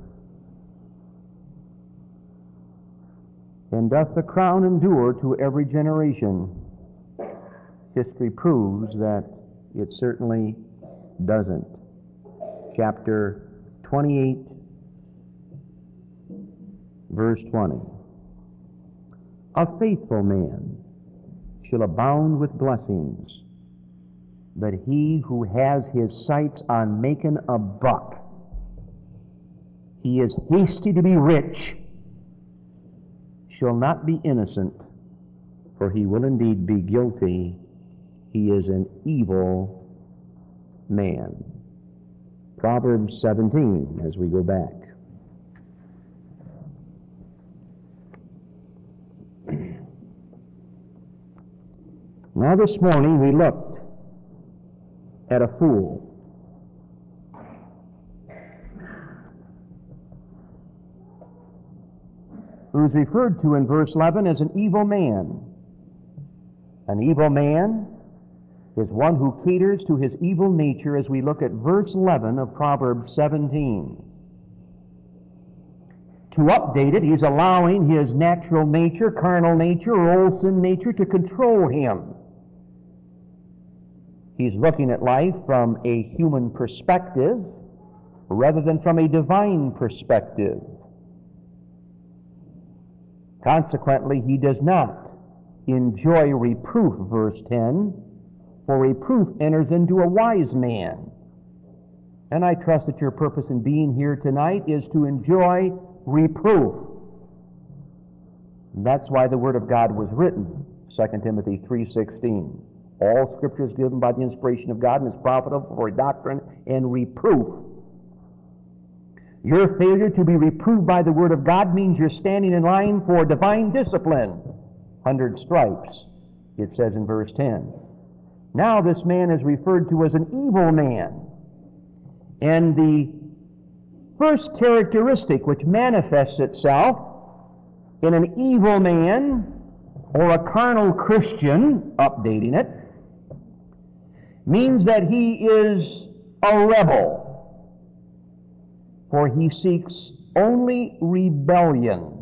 and doth the crown endure to every generation? History proves that it certainly doesn't. Chapter twenty-eight, verse twenty. A faithful man shall abound with blessings, but he who has his sights on making a buck, he is hasty to be rich, shall not be innocent, for he will indeed be guilty. He is an evil man. Proverbs seventeen, as we go back. Now this morning we looked at a fool. Who is referred to in verse eleven as an evil man. An evil man is one who caters to his evil nature, as we look at verse eleven of Proverbs seventeen. To update it, he's allowing his natural nature, carnal nature, or old sin nature to control him. He's looking at life from a human perspective rather than from a divine perspective. Consequently, he does not enjoy reproof, verse ten, for reproof enters into a wise man. And I trust that your purpose in being here tonight is to enjoy reproof. That's why the Word of God was written, Second Timothy three sixteen. All Scripture is given by the inspiration of God and is profitable for doctrine and reproof. Your failure to be reproved by the Word of God means you're standing in line for divine discipline. Hundred stripes, it says in verse ten. Now this man is referred to as an evil man. And the first characteristic which manifests itself in an evil man or a carnal Christian, updating it, means that he is a rebel, for he seeks only rebellion,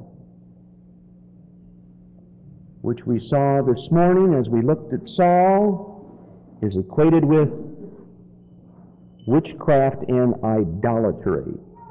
which we saw this morning as we looked at Saul, is equated with witchcraft and idolatry.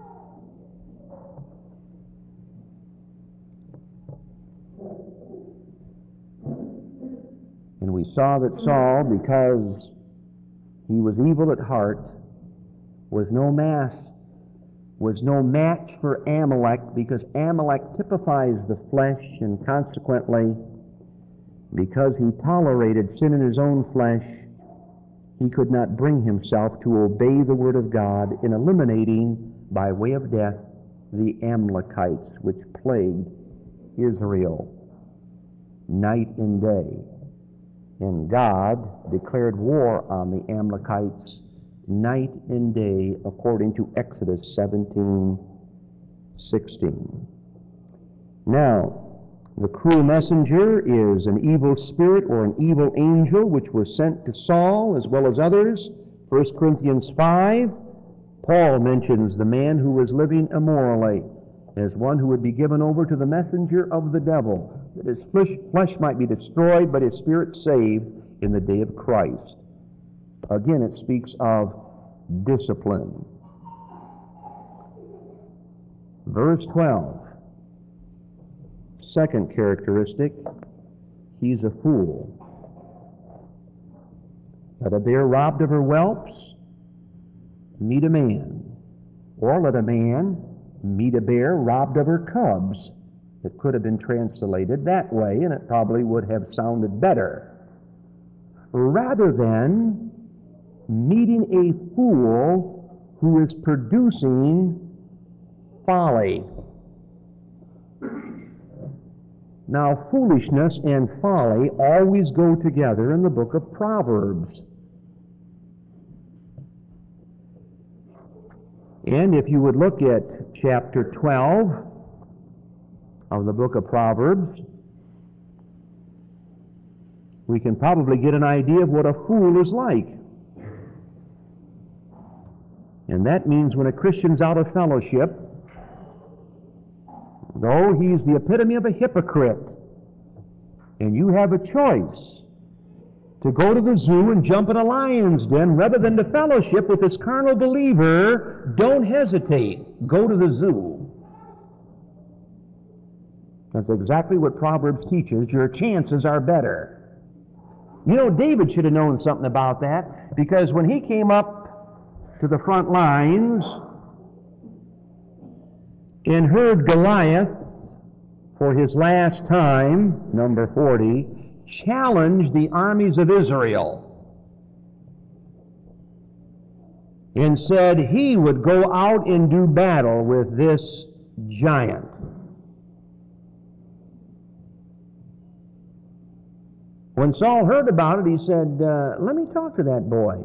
And we saw that Saul, because he was evil at heart, was no mass, was no match for Amalek, because Amalek typifies the flesh, and consequently, because he tolerated sin in his own flesh, he could not bring himself to obey the Word of God in eliminating, by way of death, the Amalekites, which plagued Israel night and day. And God declared war on the Amalekites night and day, according to Exodus seventeen sixteen. Now, the cruel messenger is an evil spirit or an evil angel which was sent to Saul as well as others First Corinthians five, Paul mentions the man who was living immorally as one who would be given over to the messenger of the devil, that his flesh, flesh might be destroyed, but his spirit saved in the day of Christ. Again, it speaks of discipline. Verse twelve, second characteristic, he's a fool. Let a bear robbed of her whelps meet a man, or let a man meet a bear robbed of her cubs. It could have been translated that way, and it probably would have sounded better. Rather than meeting a fool who is producing folly. Now, foolishness and folly always go together in the book of Proverbs. And if you would look at chapter twelve of the book of Proverbs, we can probably get an idea of what a fool is like. And that means when a Christian's out of fellowship, though he's the epitome of a hypocrite, and you have a choice to go to the zoo and jump in a lion's den rather than to fellowship with this carnal believer, don't hesitate. Go to the zoo. That's exactly what Proverbs teaches. Your chances are better. You know, David should have known something about that, because when he came up to the front lines and heard Goliath, for his last time, number forty, challenge the armies of Israel and said he would go out and do battle with this giant. When Saul heard about it, he said, uh, let me talk to that boy.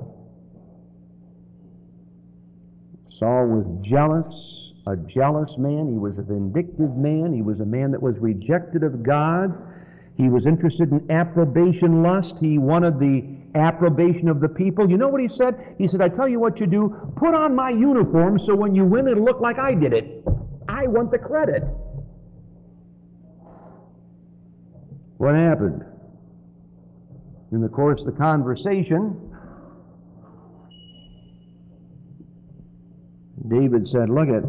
Saul was jealous, a jealous man. He was a vindictive man. He was a man that was rejected of God. He was interested in approbation lust. He wanted the approbation of the people. You know what he said? He said, I tell you what you do, put on my uniform so when you win it'll look like I did it. I want the credit. What happened? In the course of the conversation, David said, look it,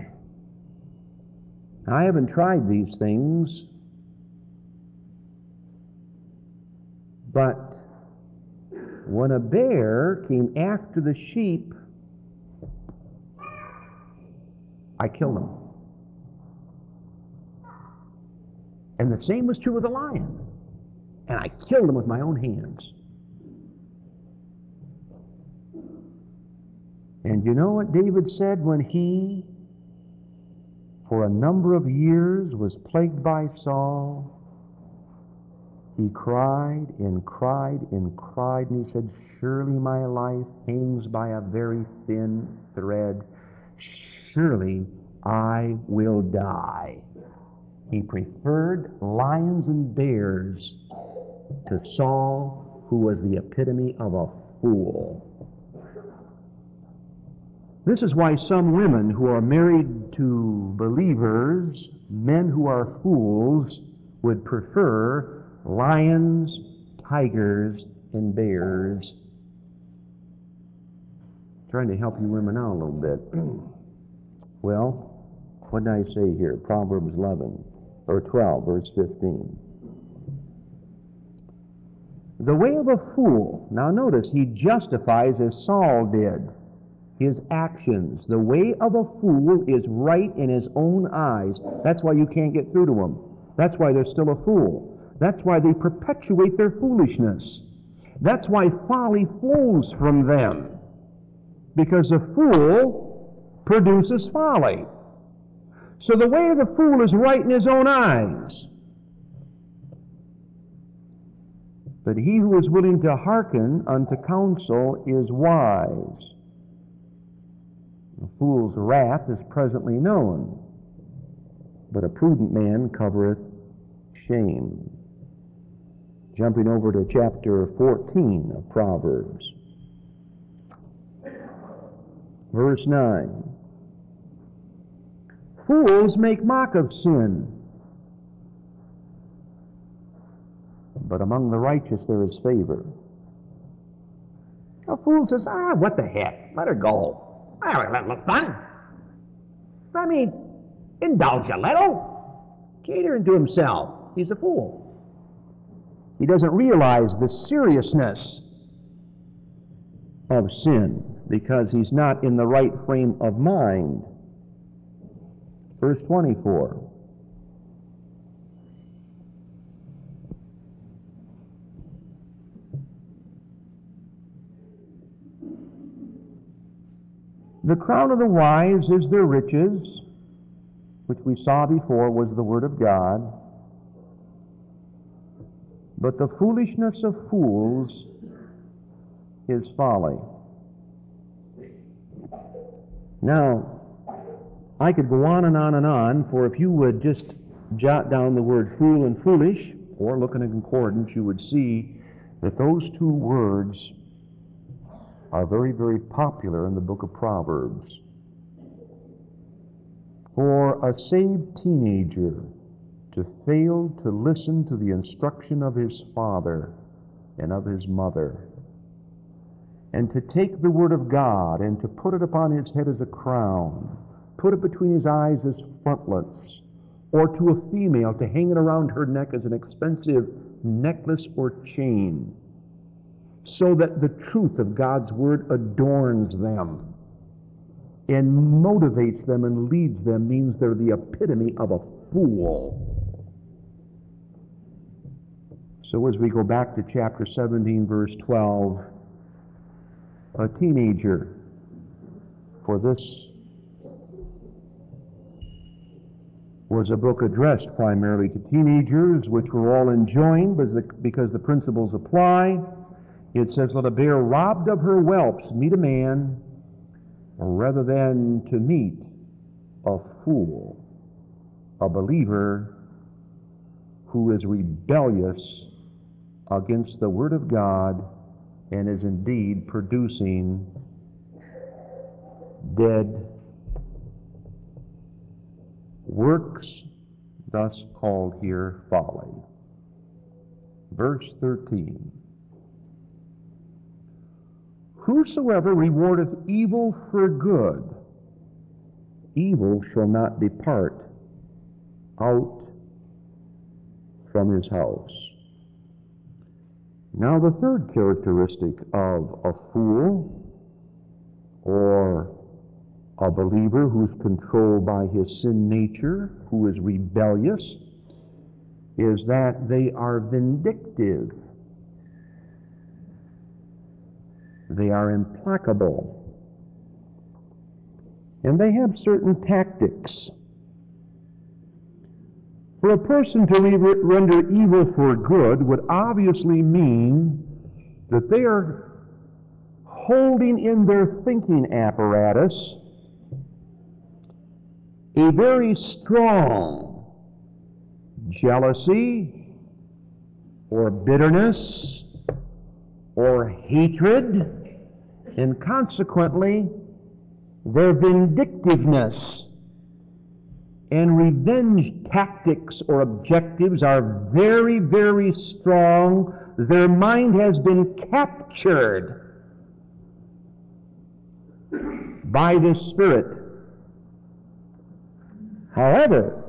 I haven't tried these things, but when a bear came after the sheep, I killed him. And the same was true with the lion. And I killed him with my own hands. And you know what David said when he, for a number of years, was plagued by Saul? He cried and cried and cried, and he said, surely my life hangs by a very thin thread. Surely I will die. He preferred lions and bears to Saul, who was the epitome of a fool. This is why some women who are married to believers, men who are fools, would prefer lions, tigers, and bears. Trying to help you women out a little bit. Well, what did I say here? Proverbs eleven, or twelve, verse fifteen. The way of a fool. Now notice, he justifies as Saul did his actions. The way of a fool is right in his own eyes. That's why you can't get through to them. That's why they're still a fool. That's why they perpetuate their foolishness. That's why folly flows from them. Because a fool produces folly. So the way of the fool is right in his own eyes. But he who is willing to hearken unto counsel is wise. A fool's wrath is presently known, but a prudent man covereth shame. Jumping over to chapter fourteen of Proverbs. Verse nine. Fools make mock of sin, but among the righteous there is favor. A fool says, ah, what the heck? Let her go. Ah, let it look fun. I mean, indulge a little. Catering to himself. He's a fool. He doesn't realize the seriousness of sin because he's not in the right frame of mind. Verse twenty-four. The crown of the wise is their riches, which we saw before was the Word of God. But the foolishness of fools is folly. Now, I could go on and on and on, for if you would just jot down the word fool and foolish, or look in a concordance, you would see that those two words are very, very popular in the book of Proverbs. For a saved teenager to fail to listen to the instruction of his father and of his mother, and to take the Word of God and to put it upon his head as a crown, put it between his eyes as frontlets, or to a female to hang it around her neck as an expensive necklace or chain, so that the truth of God's Word adorns them and motivates them and leads them, means they're the epitome of a fool. So as we go back to chapter seventeen, verse twelve, a teenager, for this was a book addressed primarily to teenagers, which we're all enjoying because the principles apply. It says, let a bear robbed of her whelps meet a man, rather than to meet a fool, a believer who is rebellious against the Word of God and is indeed producing dead works, thus called here folly. Verse thirteen. Whosoever rewardeth evil for good, evil shall not depart out from his house. Now the third characteristic of a fool or a believer who's controlled by his sin nature, who is rebellious, is that they are vindictive. They are implacable. And they have certain tactics. For a person to render evil for good would obviously mean that they are holding in their thinking apparatus a very strong jealousy or bitterness or hatred, and consequently their vindictiveness and revenge tactics or objectives are very, very strong. Their mind has been captured by this spirit. However,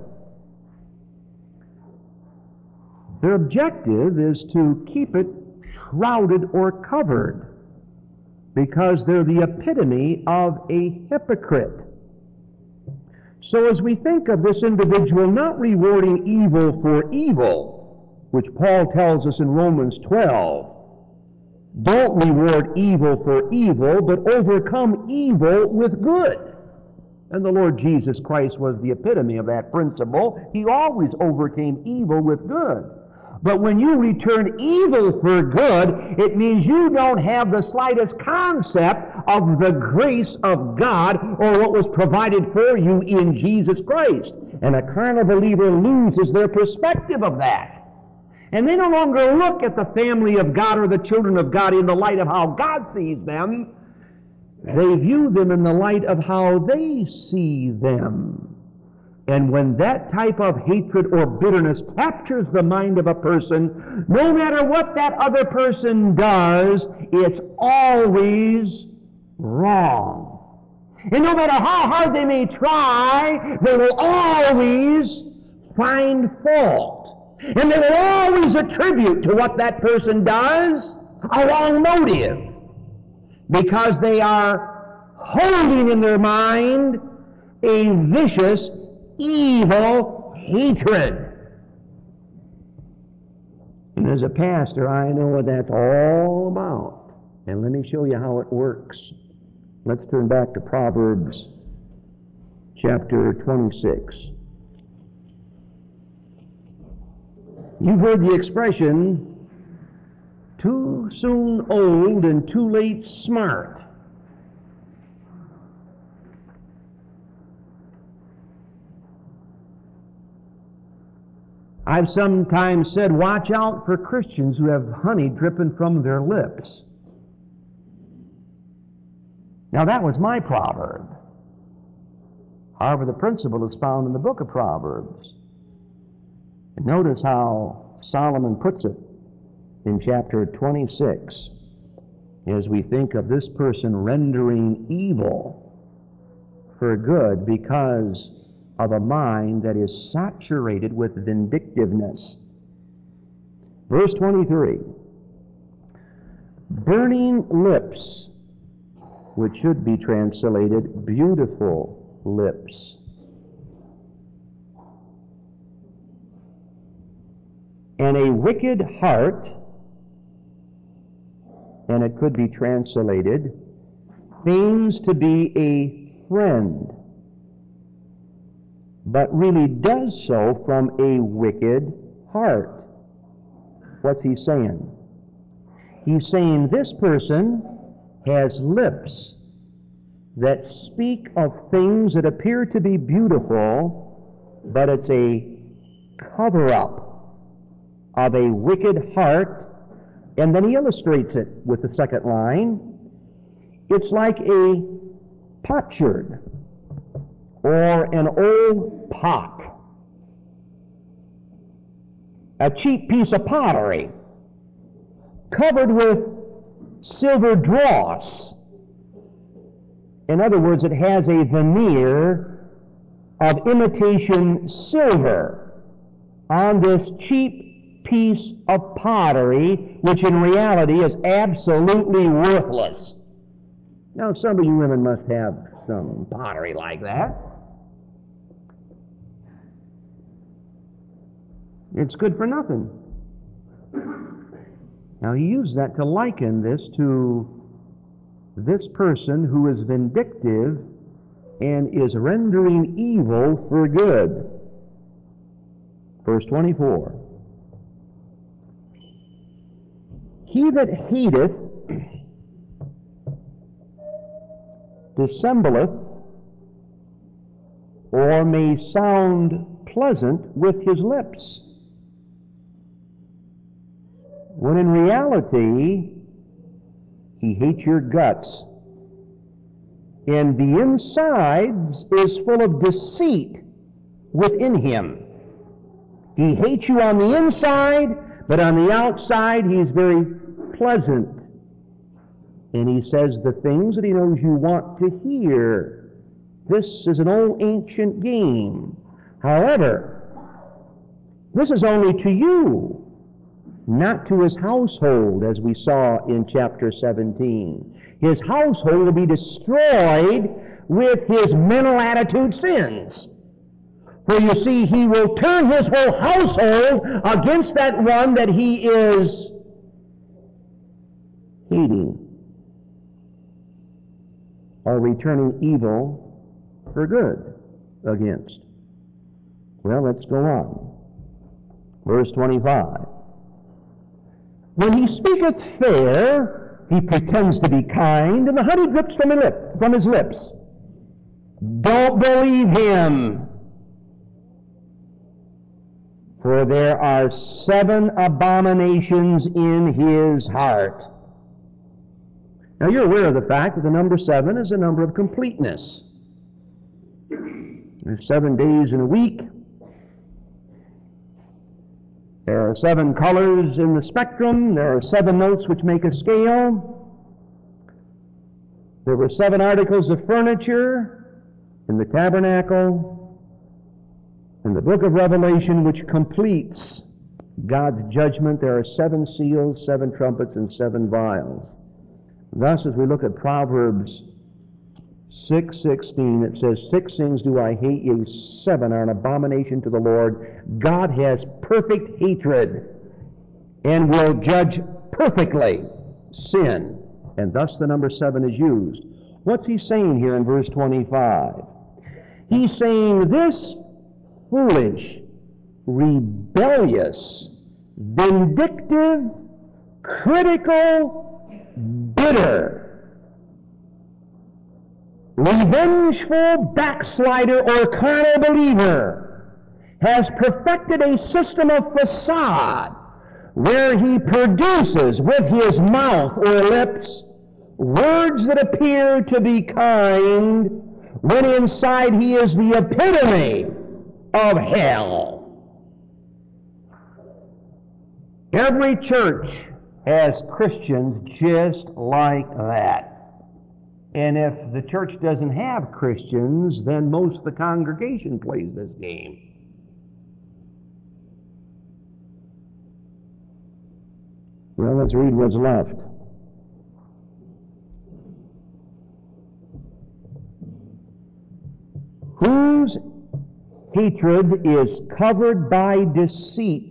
their objective is to keep it shrouded or covered, because they're the epitome of a hypocrite. So as we think of this individual not rewarding evil for evil, which Paul tells us in Romans twelve, don't reward evil for evil, but overcome evil with good. And the Lord Jesus Christ was the epitome of that principle. He always overcame evil with good. But when you return evil for good, it means you don't have the slightest concept of the grace of God or what was provided for you in Jesus Christ. And a carnal believer loses their perspective of that. And they no longer look at the family of God or the children of God in the light of how God sees them. They view them in the light of how they see them. And when that type of hatred or bitterness captures the mind of a person, no matter what that other person does, it's always wrong. And no matter how hard they may try, they will always find fault. And they will always attribute to what that person does a wrong motive, because they are holding in their mind a vicious, evil hatred. And as a pastor, I know what that's all about. And let me show you how it works. Let's turn back to Proverbs chapter twenty-six. You've heard the expression, too soon old and too late smart. I've sometimes said, watch out for Christians who have honey dripping from their lips. Now that was my proverb. However, the principle is found in the book of Proverbs. And notice how Solomon puts it in chapter twenty-six, as we think of this person rendering evil for good because of a mind that is saturated with vindictiveness. Verse twenty-three, burning lips, which should be translated beautiful lips. And a wicked heart, and it could be translated, feigns to be a friend, but really does so from a wicked heart. What's he saying? He's saying this person has lips that speak of things that appear to be beautiful, but it's a cover-up of a wicked heart. And then he illustrates it with the second line. It's like a potsherd, or an old pot, a cheap piece of pottery, covered with silver dross. In other words, it has a veneer of imitation silver on this cheap piece of pottery, which in reality is absolutely worthless. Now, some of you women must have some pottery like that. It's good for nothing. Now, he used that to liken this to this person who is vindictive and is rendering evil for good. Verse twenty-four. He that hateth dissembleth, or may sound pleasant with his lips, when in reality he hates your guts, and the insides is full of deceit within him. He hates you on the inside, but on the outside he's very pleasant. And he says the things that he knows you want to hear. This is an old ancient game. However, this is only to you, not to his household, as we saw in chapter seventeen. His household will be destroyed with his mental attitude sins. For you see, he will turn his whole household against that one that he is hating, or returning evil for good against. Well, let's go on. Verse twenty-five. When he speaketh fair, he pretends to be kind, and the honey drips from his, lip, from his lips. Don't believe him, for there are seven abominations in his heart. Now you're aware of the fact that the number seven is a number of completeness. There's seven days in a week. There are seven colors in the spectrum. There are seven notes which make a scale. There were seven articles of furniture in the tabernacle. In the book of Revelation, which completes God's judgment, there are seven seals, seven trumpets, and seven vials. Thus, as we look at Proverbs six sixteen, it says, Six things do I hate, yea, seven are an abomination to the Lord. God has perfect hatred and will judge perfectly sin. And thus the number seven is used. What's he saying here in verse twenty-five? He's saying this foolish, rebellious, vindictive, critical, bitter, revengeful backslider or carnal believer has perfected a system of facade where he produces with his mouth or lips words that appear to be kind when inside he is the epitome of hell. Every church has Christians just like that. And if the church doesn't have Christians, then most of the congregation plays this game. Well, let's read what's left. Whose hatred is covered by deceit,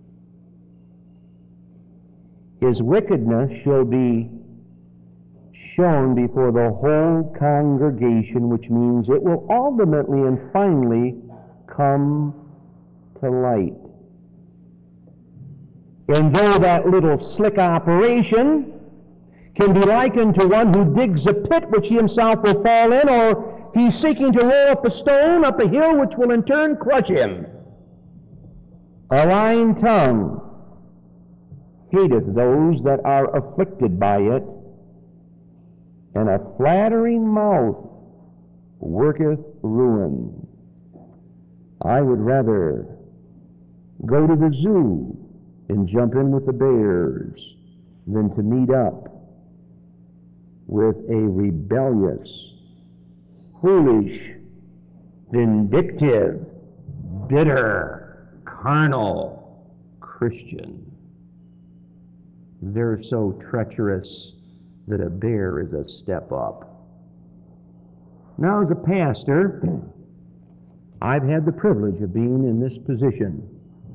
his wickedness shall be shown before the whole congregation, which means it will ultimately and finally come to light. And though that little slick operation can be likened to one who digs a pit which he himself will fall in, or he's seeking to roll up a stone up a hill which will in turn crush him, a lying tongue hateth those that are afflicted by it, and a flattering mouth worketh ruin. I would rather go to the zoo and jump in with the bears than to meet up with a rebellious, foolish, vindictive, bitter, carnal Christian. They're so treacherous that a bear is a step up. Now, as a pastor, I've had the privilege of being in this position.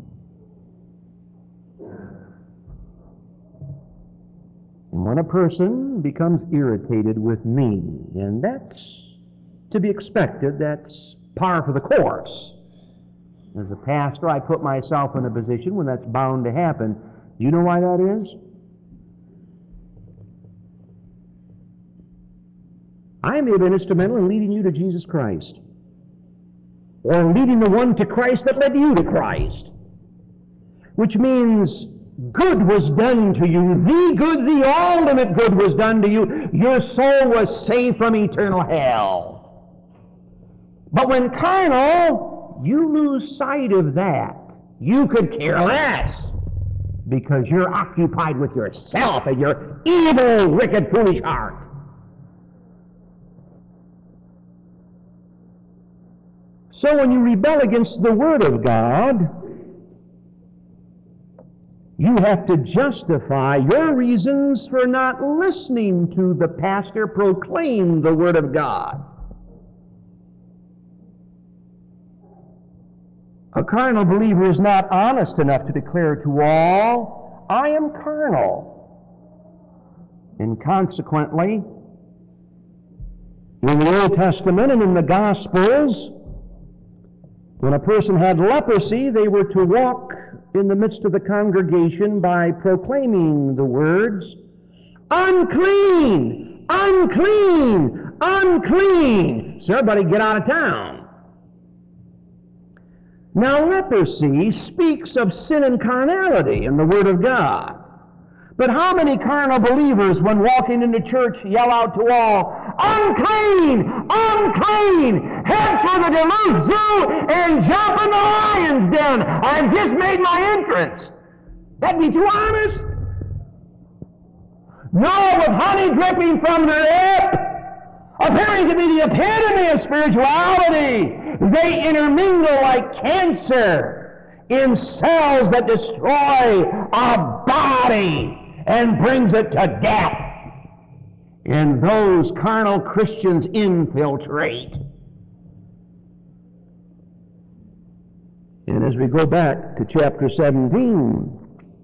And when a person becomes irritated with me, and that's to be expected, that's par for the course. As a pastor, I put myself in a position when that's bound to happen. Do you know why that is? I may have been instrumental in leading you to Jesus Christ, or leading the one to Christ that led you to Christ, which means good was done to you. The good, the ultimate good was done to you. Your soul was saved from eternal hell. But when carnal, you lose sight of that. You could care less because you're occupied with yourself and your evil, wicked, foolish heart. So when you rebel against the Word of God, you have to justify your reasons for not listening to the pastor proclaim the Word of God. A carnal believer is not honest enough to declare to all, I am carnal. And consequently, in the Old Testament and in the Gospels, when a person had leprosy, they were to walk in the midst of the congregation by proclaiming the words, unclean, unclean, unclean. So everybody get out of town. Now leprosy speaks of sin and carnality in the Word of God. But how many carnal believers, when walking into church, yell out to all, "Unclean! Unclean! Head for the Duluth Zoo and jump in the lion's den! I've just made my entrance!" That'd be too honest. No, with honey dripping from their lip, appearing to be the epitome of spirituality, they intermingle like cancer in cells that destroy a body and brings it to death. And those carnal Christians infiltrate. And as we go back to chapter seventeen,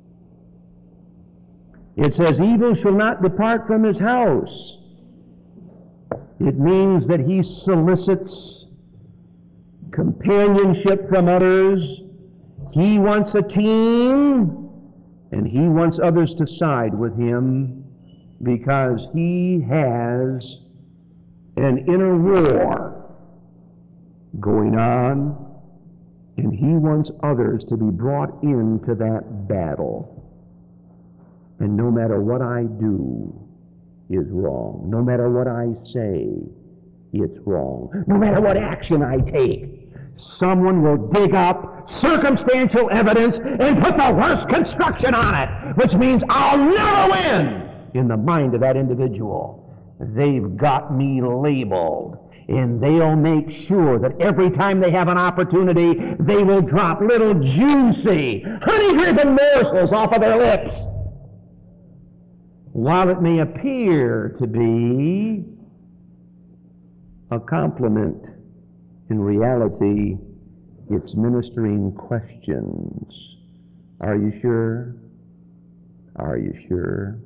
it says, "Evil shall not depart from his house." It means that he solicits companionship from others. He wants a team, and he wants others to side with him because he has an inner war going on, and he wants others to be brought into that battle. And no matter what I do is wrong. No matter what I say, it's wrong. No matter what action I take, someone will dig up circumstantial evidence and put the worst construction on it, which means I'll never win in the mind of that individual. They've got me labeled. And they'll make sure that every time they have an opportunity, they will drop little juicy, honey-driven morsels off of their lips. While it may appear to be a compliment, in reality, it's ministering questions. Are you sure? Are you sure?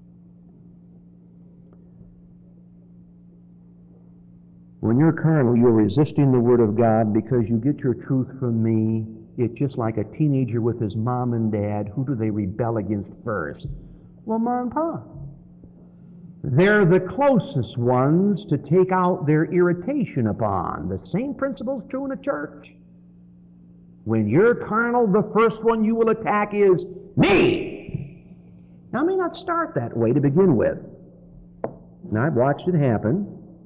When you're carnal, you're resisting the Word of God because you get your truth from me. It's just like a teenager with his mom and dad. Who do they rebel against first? Well, Mom and Pa. They're the closest ones to take out their irritation upon. The same principle is true in a church. When you're carnal, the first one you will attack is me. Now, it may not start that way to begin with. Now, I've watched it happen.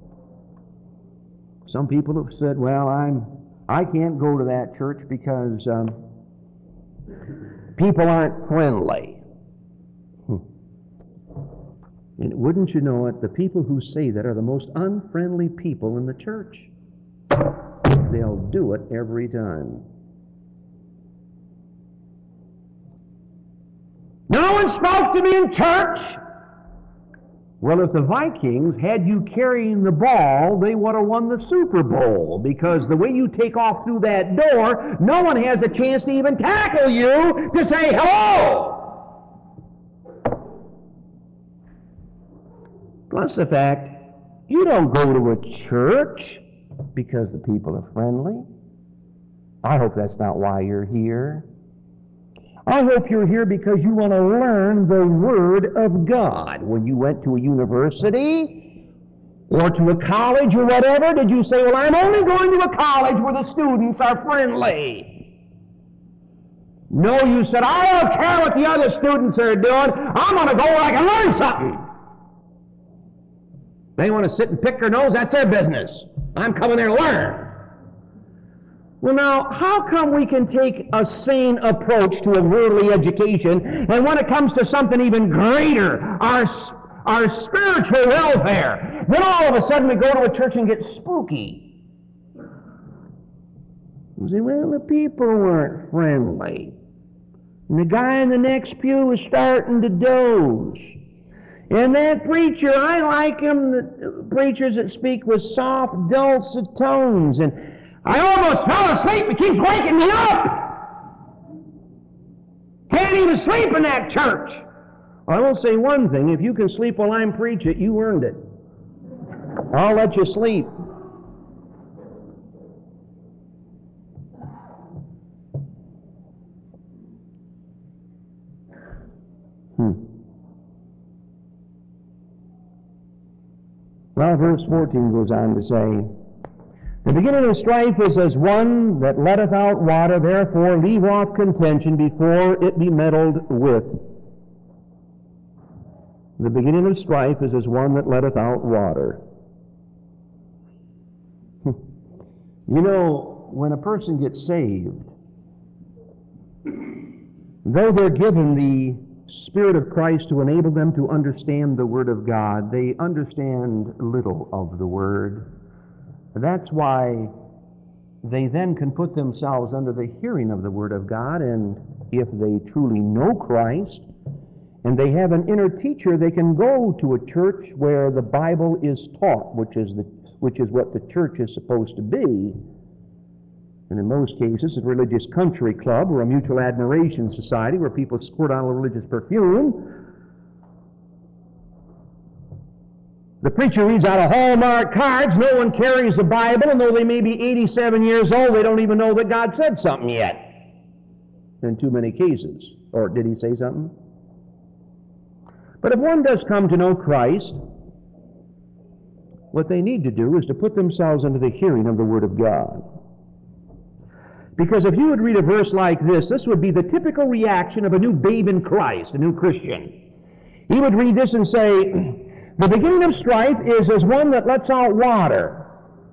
Some people have said, well, I'm, I can't go to that church because um, people aren't friendly. And wouldn't you know it, the people who say that are the most unfriendly people in the church. They'll do it every time. No one spoke to me in church. Well, if the Vikings had you carrying the ball, they would have won the Super Bowl, because the way you take off through that door, no one has a chance to even tackle you to say hello. Plus the fact, you don't go to a church because the people are friendly. I hope that's not why you're here. I hope you're here because you want to learn the Word of God. When you went to a university or to a college or whatever, did you say, well, I'm only going to a college where the students are friendly? No, you said, I don't care what the other students are doing. I'm going to go where I can learn something. They want to sit and pick their nose, that's their business. I'm coming there to learn. Well, now, how come we can take a sane approach to a worldly education, and when it comes to something even greater, our, our spiritual welfare, then all of a sudden we go to a church and get spooky? You say, well, the people weren't friendly. And the guy in the next pew was starting to doze. And that preacher, I like him, the preachers that speak with soft, dulcet tones. And I almost fell asleep. It keeps waking me up. Can't even sleep in that church. I will say one thing. If you can sleep while I'm preaching, you earned it. I'll let you sleep. Hmm. Well, verse fourteen goes on to say, the beginning of strife is as one that letteth out water, therefore leave off contention before it be meddled with. The beginning of strife is as one that letteth out water. You know, when a person gets saved, though they're given the Spirit of Christ to enable them to understand the Word of God, they understand little of the Word. That's why they then can put themselves under the hearing of the Word of God, and if they truly know Christ, and they have an inner teacher, they can go to a church where the Bible is taught, which is the which is what the church is supposed to be. And in most cases, a religious country club or a mutual admiration society where people squirt on a religious perfume. The preacher reads out of Hallmark cards. No one carries the Bible, and though they may be eighty-seven years old, they don't even know that God said something yet. In too many cases. Or did he say something? But if one does come to know Christ, what they need to do is to put themselves under the hearing of the Word of God. Because if you would read a verse like this, this would be the typical reaction of a new babe in Christ, a new Christian. He would read this and say, the beginning of strife is as one that lets out water.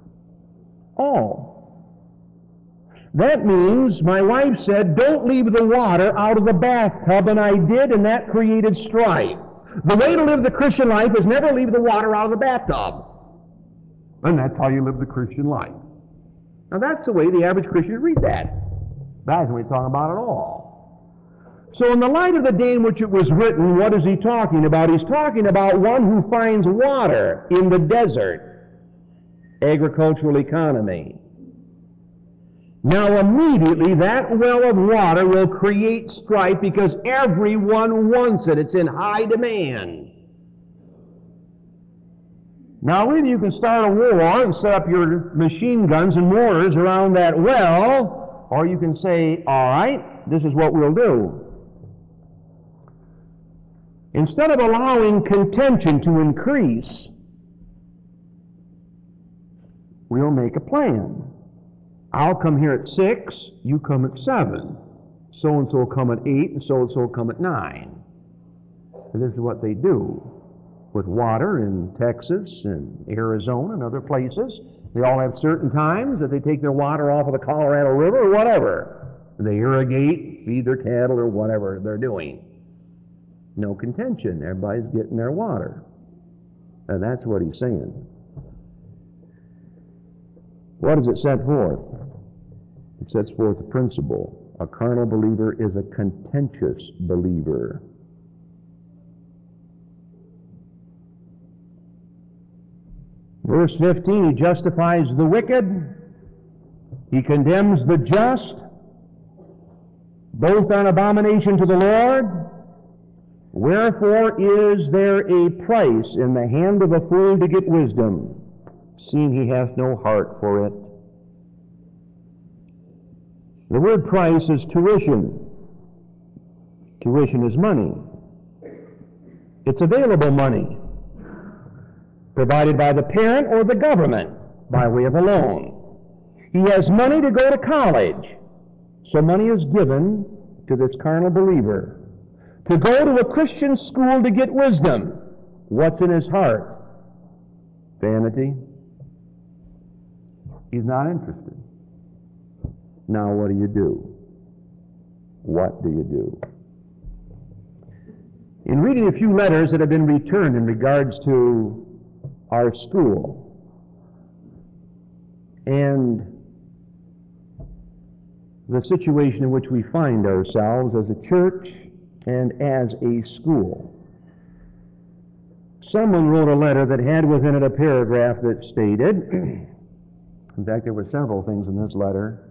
Oh. That means my wife said, don't leave the water out of the bathtub, and I did, and that created strife. The way to live the Christian life is never leave the water out of the bathtub. And that's how you live the Christian life. Now that's the way the average Christian would read that. That's what he's talking about at all. So in the light of the day in which it was written, what is he talking about? He's talking about one who finds water in the desert. Agricultural economy. Now immediately that well of water will create strife because everyone wants it. It's in high demand. Now either you can start a war and set up your machine guns and mortars around that well, or you can say, all right, this is what we'll do. Instead of allowing contention to increase, we'll make a plan. I'll come here at six, you come at seven. So-and-so will come at eight, and so-and-so will come at nine. And this is what they do with water in Texas and Arizona and other places. They all have certain times that they take their water off of the Colorado River or whatever. They irrigate, feed their cattle or whatever they're doing. No contention. Everybody's getting their water. And that's what he's saying. What does it set forth? It sets forth a principle. A carnal believer is a contentious believer. Verse fifteen, he justifies the wicked. He condemns the just, both on abomination to the Lord. Wherefore is there a price in the hand of a fool to get wisdom, seeing he hath no heart for it? The word price is tuition. Tuition is money. It's available money, provided by the parent or the government by way of a loan. He has money to go to college, so money is given to this carnal believer. To go to a Christian school to get wisdom. What's in his heart? Vanity. He's not interested. Now what do you do? What do you do? In reading a few letters that have been returned in regards to our school and the situation in which we find ourselves as a church and as a school, someone wrote a letter that had within it a paragraph that stated, in fact there were several things in this letter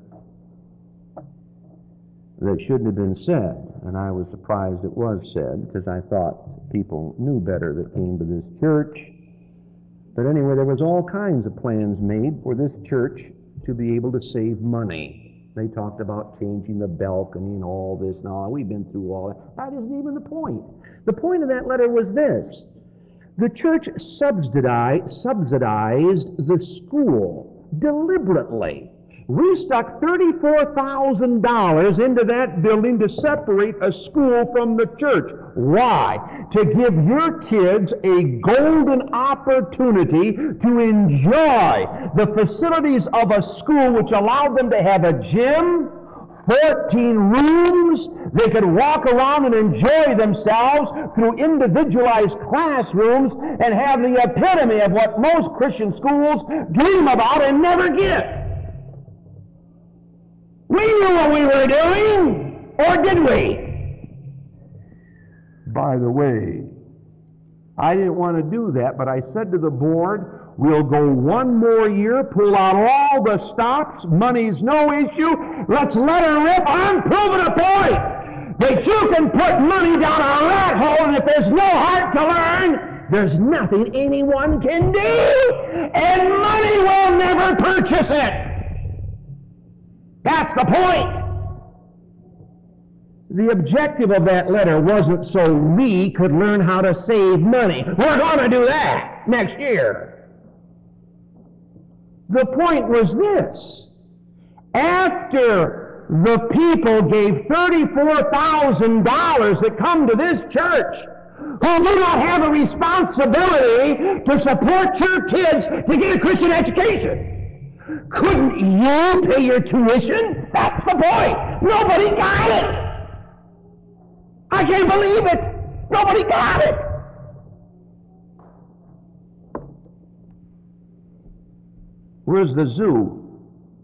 that shouldn't have been said, and I was surprised it was said because I thought people knew better that came to this church. But anyway, there was all kinds of plans made for this church to be able to save money. They talked about changing the balcony and all this. Now, we've been through all that. That isn't even the point. The point of that letter was this. The church subsidized, subsidized the school deliberately. We stuck thirty-four thousand dollars into that building to separate a school from the church. Why? To give your kids a golden opportunity to enjoy the facilities of a school which allowed them to have a gym, fourteen rooms. They could walk around and enjoy themselves through individualized classrooms and have the epitome of what most Christian schools dream about and never get. We knew what we were doing, or did we? By the way, I didn't want to do that, but I said to the board, we'll go one more year, pull out all the stops, money's no issue, let's let her rip. I'm proving a point that you can put money down a rat hole, and if there's no heart to learn, there's nothing anyone can do, and money will never purchase it. That's the point. The objective of that letter wasn't so we could learn how to save money. We're going to do that next year. The point was this. After the people gave thirty-four thousand dollars that come to this church, who do not have a responsibility to support your kids to get a Christian education, couldn't you pay your tuition? That's the point. Nobody got it. I can't believe it. Nobody got it. Where's the zoo?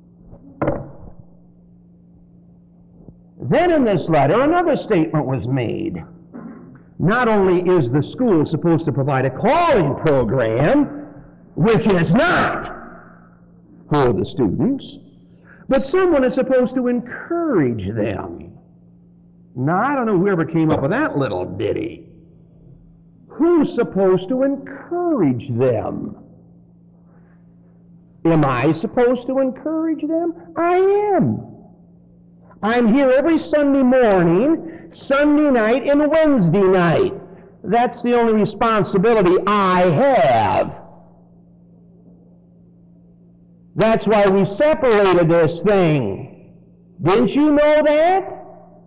Then in this letter, another statement was made. Not only is the school supposed to provide a calling program, which is not for the students, but someone is supposed to encourage them. Now, I don't know whoever came up with that little ditty. Who's supposed to encourage them? Am I supposed to encourage them? I am. I'm here every Sunday morning, Sunday night, and Wednesday night. That's the only responsibility I have. That's why we separated this thing. Didn't you know that?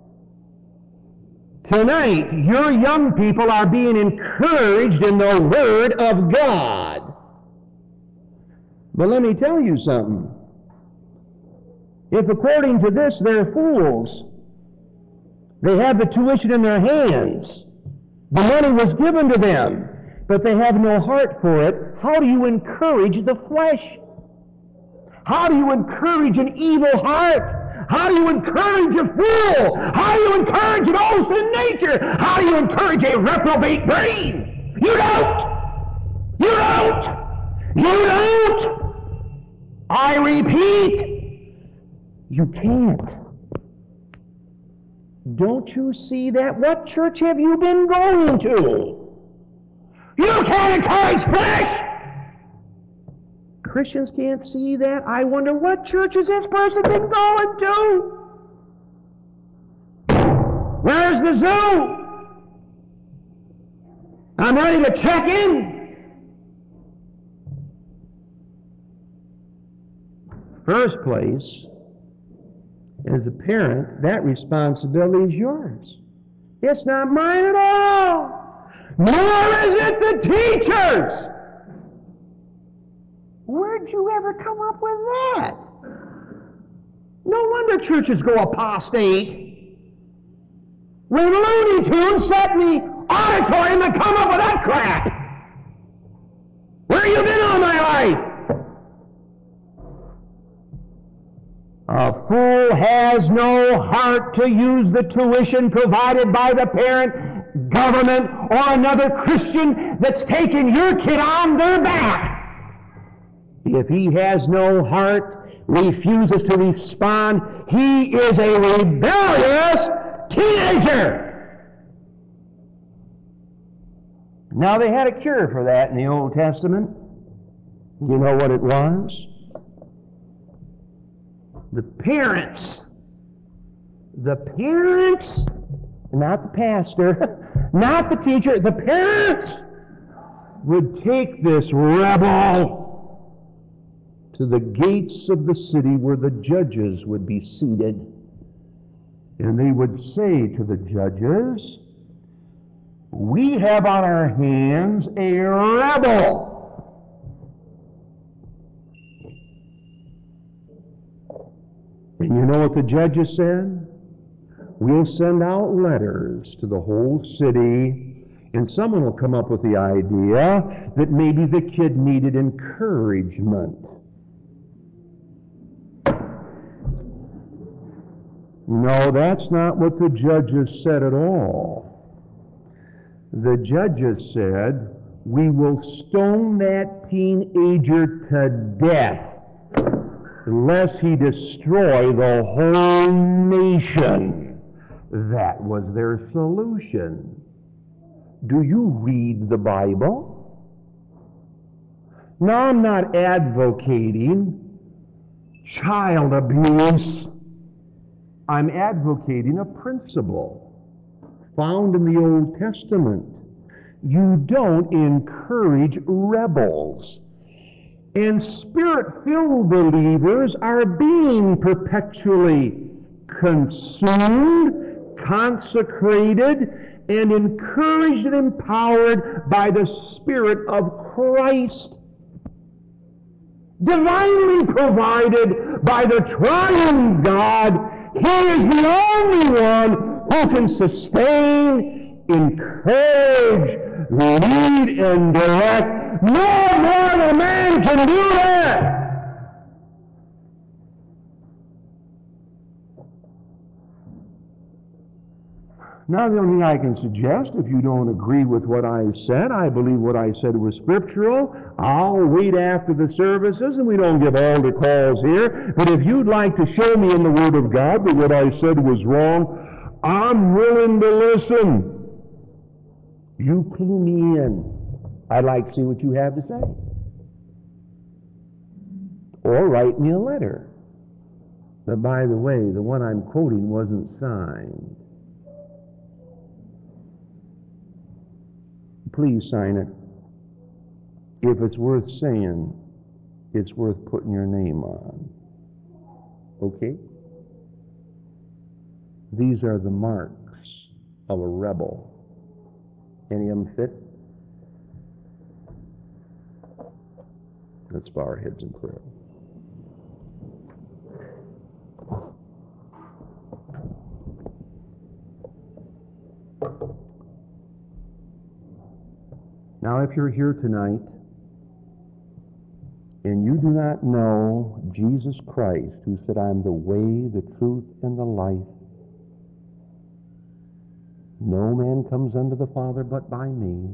Tonight, your young people are being encouraged in the Word of God. But let me tell you something. If according to this they're fools, they have the tuition in their hands, the money was given to them, but they have no heart for it, how do you encourage the flesh? How do you encourage an evil heart? How do you encourage a fool? How do you encourage an old sin nature? How do you encourage a reprobate brain? You don't! You don't! You don't! I repeat, you can't. Don't you see that? What church have you been going to? You can't encourage flesh! Christians can't see that. I wonder what church has this person been going to? Where's the zoo? I'm ready to check in. First place, as a parent, that responsibility is yours. It's not mine at all. Nor is it the teacher's. Where'd you ever come up with that? No wonder churches go apostate. When Looney Tunes sat in the auditorium and come up with that crap. Where you been all my life? A fool has no heart to use the tuition provided by the parent, government, or another Christian that's taking your kid on their back. If he has no heart, refuses to respond, he is a rebellious teenager. Now, they had a cure for that in the Old Testament. You know what it was? The parents, the parents, not the pastor, not the teacher, the parents would take this rebel, to the gates of the city where the judges would be seated. And they would say to the judges, "We have on our hands a rebel." And you know what the judges said? "We'll send out letters to the whole city," and someone will come up with the idea that maybe the kid needed encouragement. No, that's not what the judges said at all. The judges said, "We will stone that teenager to death unless he destroy the whole nation." That was their solution. Do you read the Bible? Now, I'm not advocating child abuse. I'm advocating a principle found in the Old Testament. You don't encourage rebels. And Spirit-filled believers are being perpetually consumed, consecrated, and encouraged and empowered by the Spirit of Christ, divinely provided by the triune God. He is the only one who can sustain, encourage, lead, and direct. No mortal man can do that. Now, the only thing I can suggest, if you don't agree with what I said, I believe what I said was scriptural, I'll wait after the services, and we don't give altar calls here, but if you'd like to show me in the Word of God that what I said was wrong, I'm willing to listen. You clue me in. I'd like to see what you have to say. Or write me a letter. But by the way, the one I'm quoting wasn't signed. Please sign it. If it's worth saying, it's worth putting your name on. Okay? These are the marks of a rebel. Any of them fit? Let's bow our heads in prayer. Now, if you're here tonight and you do not know Jesus Christ, who said, "I am the way, the truth, and the life. No man comes unto the Father but by me,"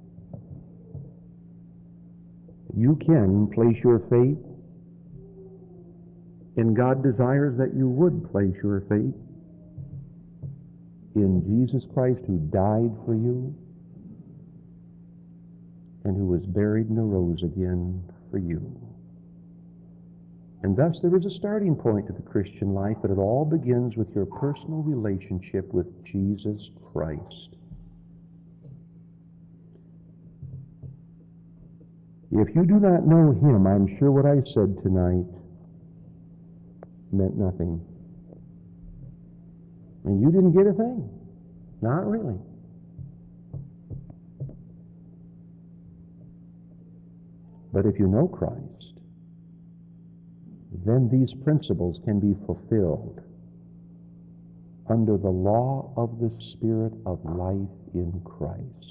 you can place your faith, and God desires that you would place your faith in Jesus Christ, who died for you and who was buried and arose again for you. And thus there is a starting point to the Christian life, but it all begins with your personal relationship with Jesus Christ. If you do not know Him, I'm sure what I said tonight meant nothing. And you didn't get a thing. Not really. But if you know Christ, then these principles can be fulfilled under the law of the Spirit of life in Christ.